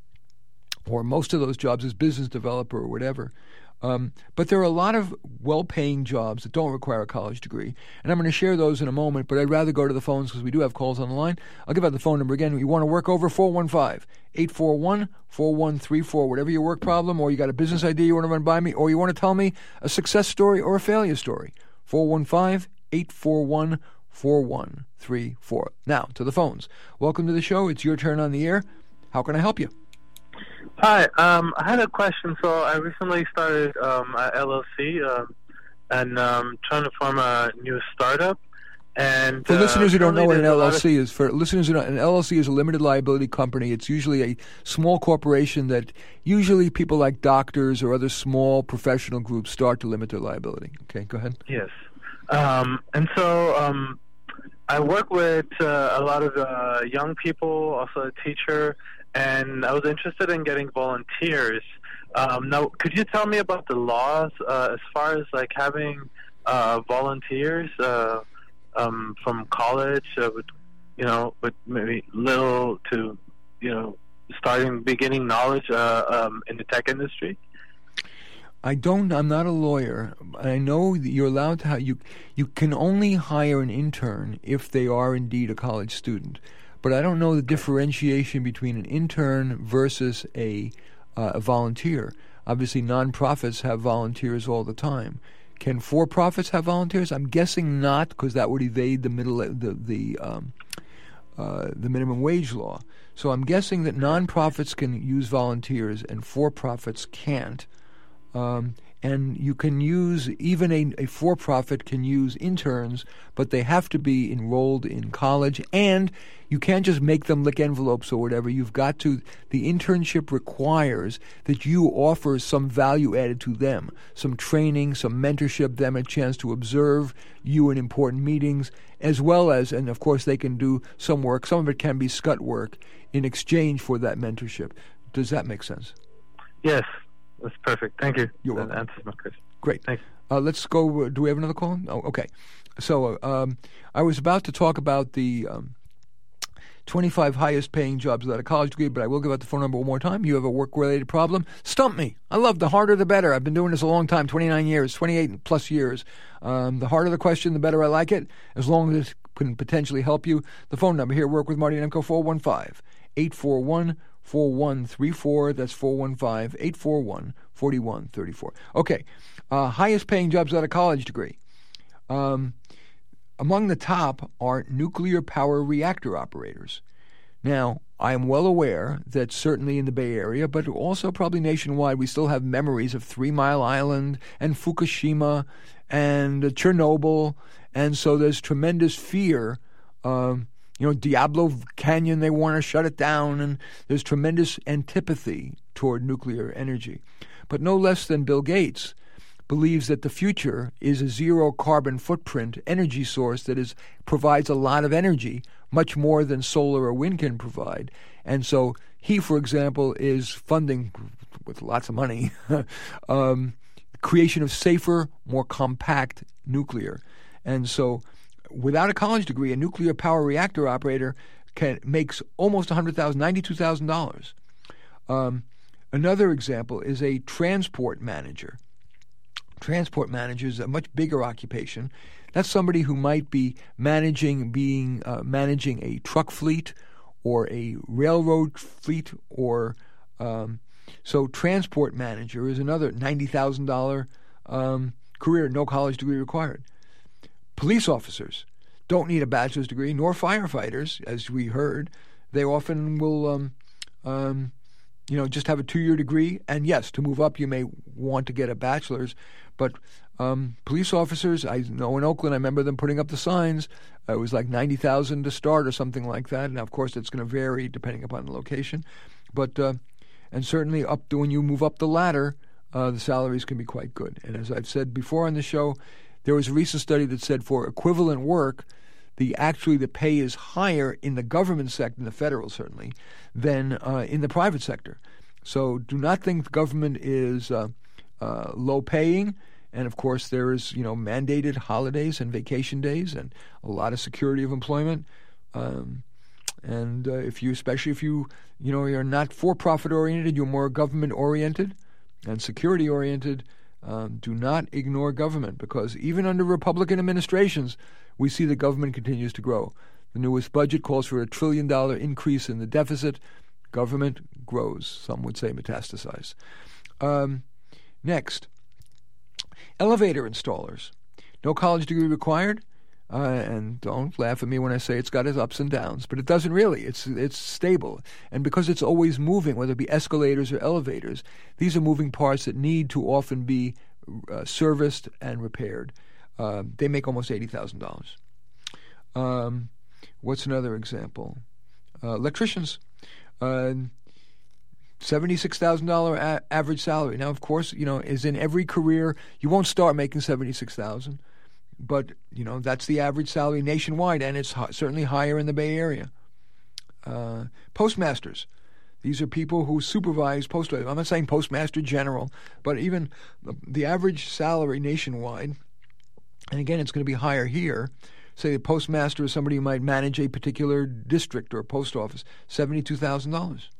or most of those jobs as business developer or whatever. Um, but there are a lot of well-paying jobs that don't require a college degree, and I'm going to share those in a moment, but I'd rather go to the phones because we do have calls on the line. I'll give out the phone number again. You want to work over, four one five, eight four one, four one three four, whatever your work problem, or you got a business idea you want to run by me, or you want to tell me a success story or a failure story, four one five, eight four one, four one three four. Now, to the phones. Welcome to the show. It's your turn on the air. How can I help you? Hi, um, I had a question. So I recently started um, an L L C um, and um, trying to form a new startup. And for uh, listeners who don't know what an L L C of... is, for listeners who don't, an L L C is a limited liability company. It's usually a small corporation that usually people like doctors or other small professional groups start to limit their liability. Okay, go ahead. Yes, um, and so um, I work with uh, a lot of uh, young people, also a teacher. And I was interested in getting volunteers. Um, now, could you tell me about the laws uh, as far as like having uh, volunteers uh, um, from college, uh, with, you know, with maybe little to, you know, starting beginning knowledge uh, um, in the tech industry? I don't. I'm not a lawyer. I know that you're allowed to. Have, you you can only hire an intern if they are indeed a college student. But I don't know the differentiation between an intern versus a, uh, a volunteer. Obviously, nonprofits have volunteers all the time. Can for-profits have volunteers? I'm guessing not, because that would evade the middle the the um, uh, the minimum wage law. So I'm guessing that nonprofits can use volunteers and for-profits can't. Um, and you can use, even a, a for-profit can use interns, but they have to be enrolled in college, and you can't just make them lick envelopes or whatever. You've got to, the internship requires that you offer some value added to them, some training, some mentorship, them a chance to observe you in important meetings, as well as, and of course they can do some work, some of it can be scut work, in exchange for that mentorship. Does that make sense? Yes. That's perfect. Thank you. You're that welcome. answers my question. Great. Thank you. Uh, let's go. Do we have another call? Oh, okay. So um, I was about to talk about the um, twenty-five highest paying jobs without a college degree, but I will give out the phone number one more time. You have a work-related problem? Stump me. I love the harder the better. I've been doing this a long time, twenty-nine years, twenty-eight plus years. Um, the harder the question, the better I like it, as long as it can potentially help you. The phone number here, Work with Marty Nemko, four one five, eight four one, four one three four. That's four one five, eight four one, four one three four. Okay, uh, highest paying jobs without a college degree. Um, among the top are nuclear power reactor operators. Now, I am well aware that certainly in the Bay Area, but also probably nationwide, we still have memories of Three Mile Island and Fukushima and Chernobyl, and so there's tremendous fear. Um, you know, Diablo Canyon, they want to shut it down, and there's tremendous antipathy toward nuclear energy. But no less than Bill Gates believes that the future is a zero carbon footprint energy source that is provides a lot of energy, much more than solar or wind can provide. And so he, for example, is funding with lots of money um, creation of safer, more compact nuclear. And so without a college degree, a nuclear power reactor operator can makes almost one hundred thousand dollars, ninety-two thousand dollars. Um, another example is a transport manager. Transport manager is a much bigger occupation. That's somebody who might be managing being uh, managing a truck fleet or a railroad fleet, or um, so transport manager is another ninety thousand dollars um, career, no college degree required. Police officers don't need a bachelor's degree, nor firefighters, as we heard. They often will, um, um, you know, just have a two-year degree. And yes, to move up, you may want to get a bachelor's. But um, police officers, I know in Oakland, I remember them putting up the signs. Uh, it was like ninety thousand dollars to start or something like that. Now, of course, it's going to vary depending upon the location. But uh, and certainly up to when you move up the ladder, uh, the salaries can be quite good. And as I've said before on the show, there was a recent study that said for equivalent work, the actually the pay is higher in the government sector, in the federal certainly, than uh, in the private sector. So do not think the government is uh, uh, low paying. And of course, there is you know mandated holidays and vacation days and a lot of security of employment. Um, and uh, if you, especially if you you know you're not for-profit oriented, you're more government oriented and security oriented. Um, do not ignore government, because even under Republican administrations, we see the government continues to grow. The newest budget calls for a trillion dollar increase in the deficit. Government grows. Some would say metastasize. Um, next, elevator installers. No college degree required. Uh, and don't laugh at me when I say it's got its ups and downs, but it doesn't really. It's it's stable. And because it's always moving, whether it be escalators or elevators, these are moving parts that need to often be uh, serviced and repaired. Uh, they make almost eighty thousand dollars. Um, what's another example? Uh, electricians. Uh, seventy-six thousand dollars a- average salary. Now, of course, you know, is in every career, you won't start making seventy-six thousand dollars. But, you know, that's the average salary nationwide, and it's h- certainly higher in the Bay Area. Uh, postmasters. These are people who supervise post. I'm not saying postmaster general, but even the, the average salary nationwide, and again, it's going to be higher here. Say the postmaster is somebody who might manage a particular district or post office, seventy-two thousand dollars.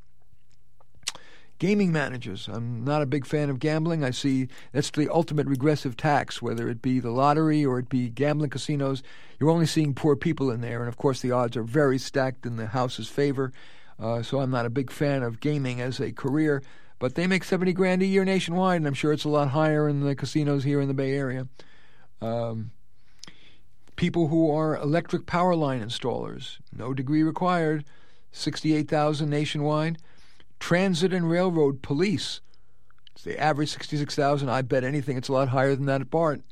Gaming managers. I'm not a big fan of gambling. I see that's the ultimate regressive tax, whether it be the lottery or it be gambling casinos. You're only seeing poor people in there, and of course the odds are very stacked in the house's favor. Uh, so I'm not a big fan of gaming as a career, but they make seventy grand a year nationwide, and I'm sure it's a lot higher in the casinos here in the Bay Area. Um, people who are electric power line installers, no degree required, sixty-eight thousand nationwide. Transit and railroad police, it's the average sixty-six thousand. I bet anything it's a lot higher than that at BART.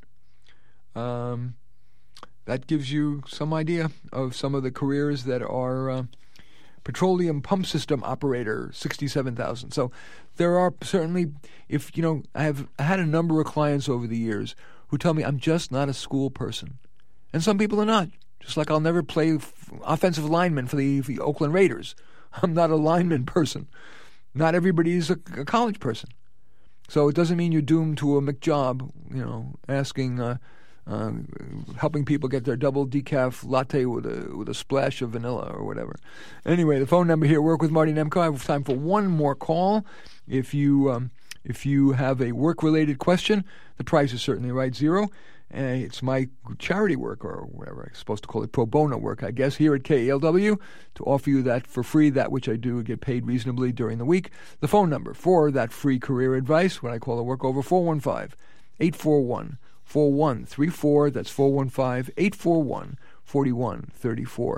Um, that gives you some idea of some of the careers that are uh, petroleum pump system operator, sixty-seven thousand. So there are certainly, if you know, I have I had a number of clients over the years who tell me I'm just not a school person, and some people are not. Just like I'll never play f- offensive lineman for the, for the Oakland Raiders. I'm not a lineman person. Not everybody is a, a college person. So it doesn't mean you're doomed to a McJob, you know, asking, uh, uh, helping people get their double decaf latte with a with a splash of vanilla or whatever. Anyway, the phone number here, Work with Marty Nemko. I have time for one more call. If you um, if you have a work-related question, the price is certainly right, zero. And it's my charity work, or whatever I'm supposed to call it, pro bono work, I guess, here at K A L W, to offer you that for free, that which I do get paid reasonably during the week. The phone number for that free career advice, when I call a work over, four one five, eight four one, four one three four. That's four one five, eight four one, four one three four.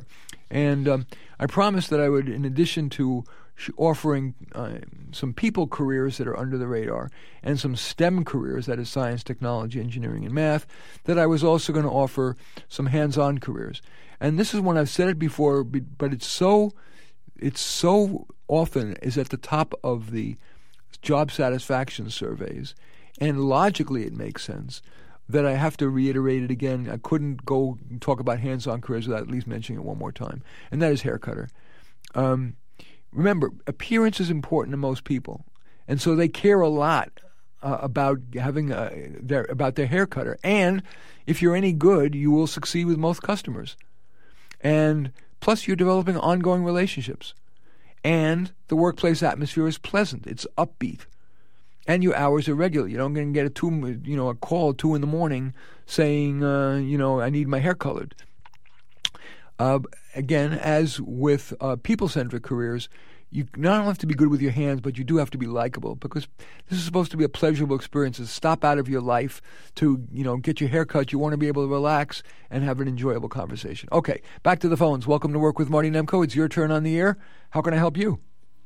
And um, I promised that I would, in addition to sh- offering uh, some people careers that are under the radar and some STEM careers, that is science, technology, engineering, and math, that I was also going to offer some hands-on careers. And this is one I've said it before, but it's so it's so often is at the top of the job satisfaction surveys, and logically it makes sense that I have to reiterate it again. I couldn't go talk about hands-on careers without at least mentioning it one more time, and that is hair cutter. Um, remember, appearance is important to most people, and so they care a lot uh, about having a, their about their hair cutter. And if you're any good, you will succeed with most customers. And plus, you're developing ongoing relationships. And the workplace atmosphere is pleasant. It's upbeat. And your hours are regular. You don't get a two, you know, a call at two in the morning saying, uh, you know, I need my hair colored. Uh, again, as with uh, people-centric careers, you not only have to be good with your hands, but you do have to be likable, because this is supposed to be a pleasurable experience. It's a stop out of your life to, you know, get your hair cut. You want to be able to relax and have an enjoyable conversation. Okay, back to the phones. Welcome to Work with Marty Nemko. It's your turn on the air. How can I help you?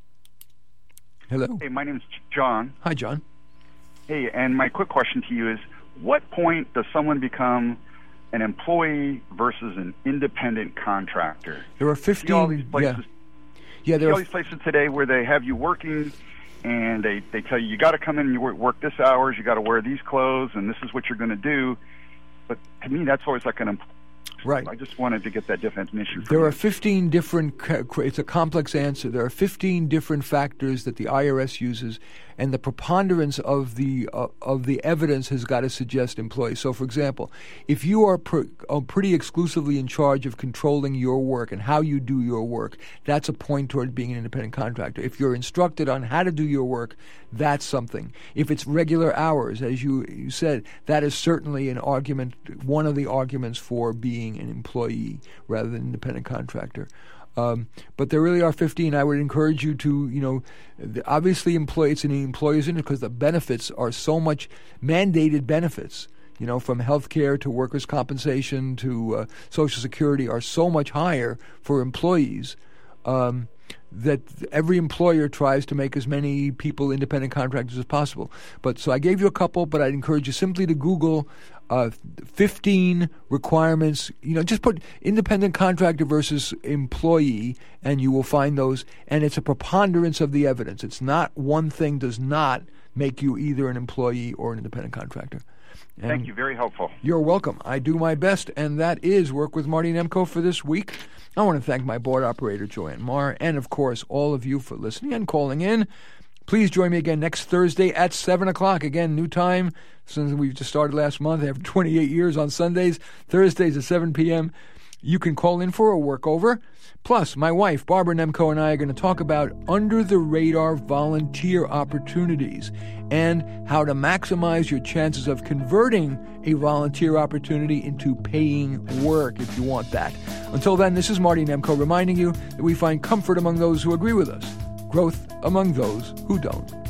Hello. Hey, my name's John. Hi, John. Hey, and my quick question to you is, what point does someone become an employee versus an independent contractor? There are fifteen. See all these places, yeah. Yeah, there see are all these places today where they have you working, and they, they tell you, you got to come in and you work, work this hours, you got to wear these clothes, and this is what you're going to do. But to me, that's always like an employee. Right. I just wanted to get that definition. There you. are fifteen different, it's a complex answer. There are fifteen different factors that the I R S uses, and the preponderance of the uh, of the evidence has got to suggest employees. So, for example, if you are, per, are pretty exclusively in charge of controlling your work and how you do your work, that's a point toward being an independent contractor. If you're instructed on how to do your work, that's something. If it's regular hours, as you, you said, that is certainly an argument, one of the arguments for being an employee rather than independent contractor. Um, but there really are fifteen. I would encourage you to, you know, obviously employ, it's an employer's interest because the benefits are so much mandated benefits, you know, from health care to workers' compensation to uh, Social Security are so much higher for employees um, that every employer tries to make as many people independent contractors as possible. But so I gave you a couple, but I'd encourage you simply to Google Uh, fifteen requirements, you know, just put independent contractor versus employee, and you will find those. And it's a preponderance of the evidence. It's not one thing does not make you either an employee or an independent contractor. And thank you. Very helpful. You're welcome. I do my best, and that is Work with Marty Nemko for this week. I want to thank my board operator, Joanne Marr, and, of course, all of you for listening and calling in. Please join me again next Thursday at seven o'clock. Again, new time since we've just started last month after twenty-eight years on Sundays. Thursdays at seven p.m. You can call in for a workover. Plus, my wife, Barbara Nemko, and I are going to talk about under-the-radar volunteer opportunities and how to maximize your chances of converting a volunteer opportunity into paying work if you want that. Until then, this is Marty Nemko reminding you that we find comfort among those who agree with us, growth among those who don't.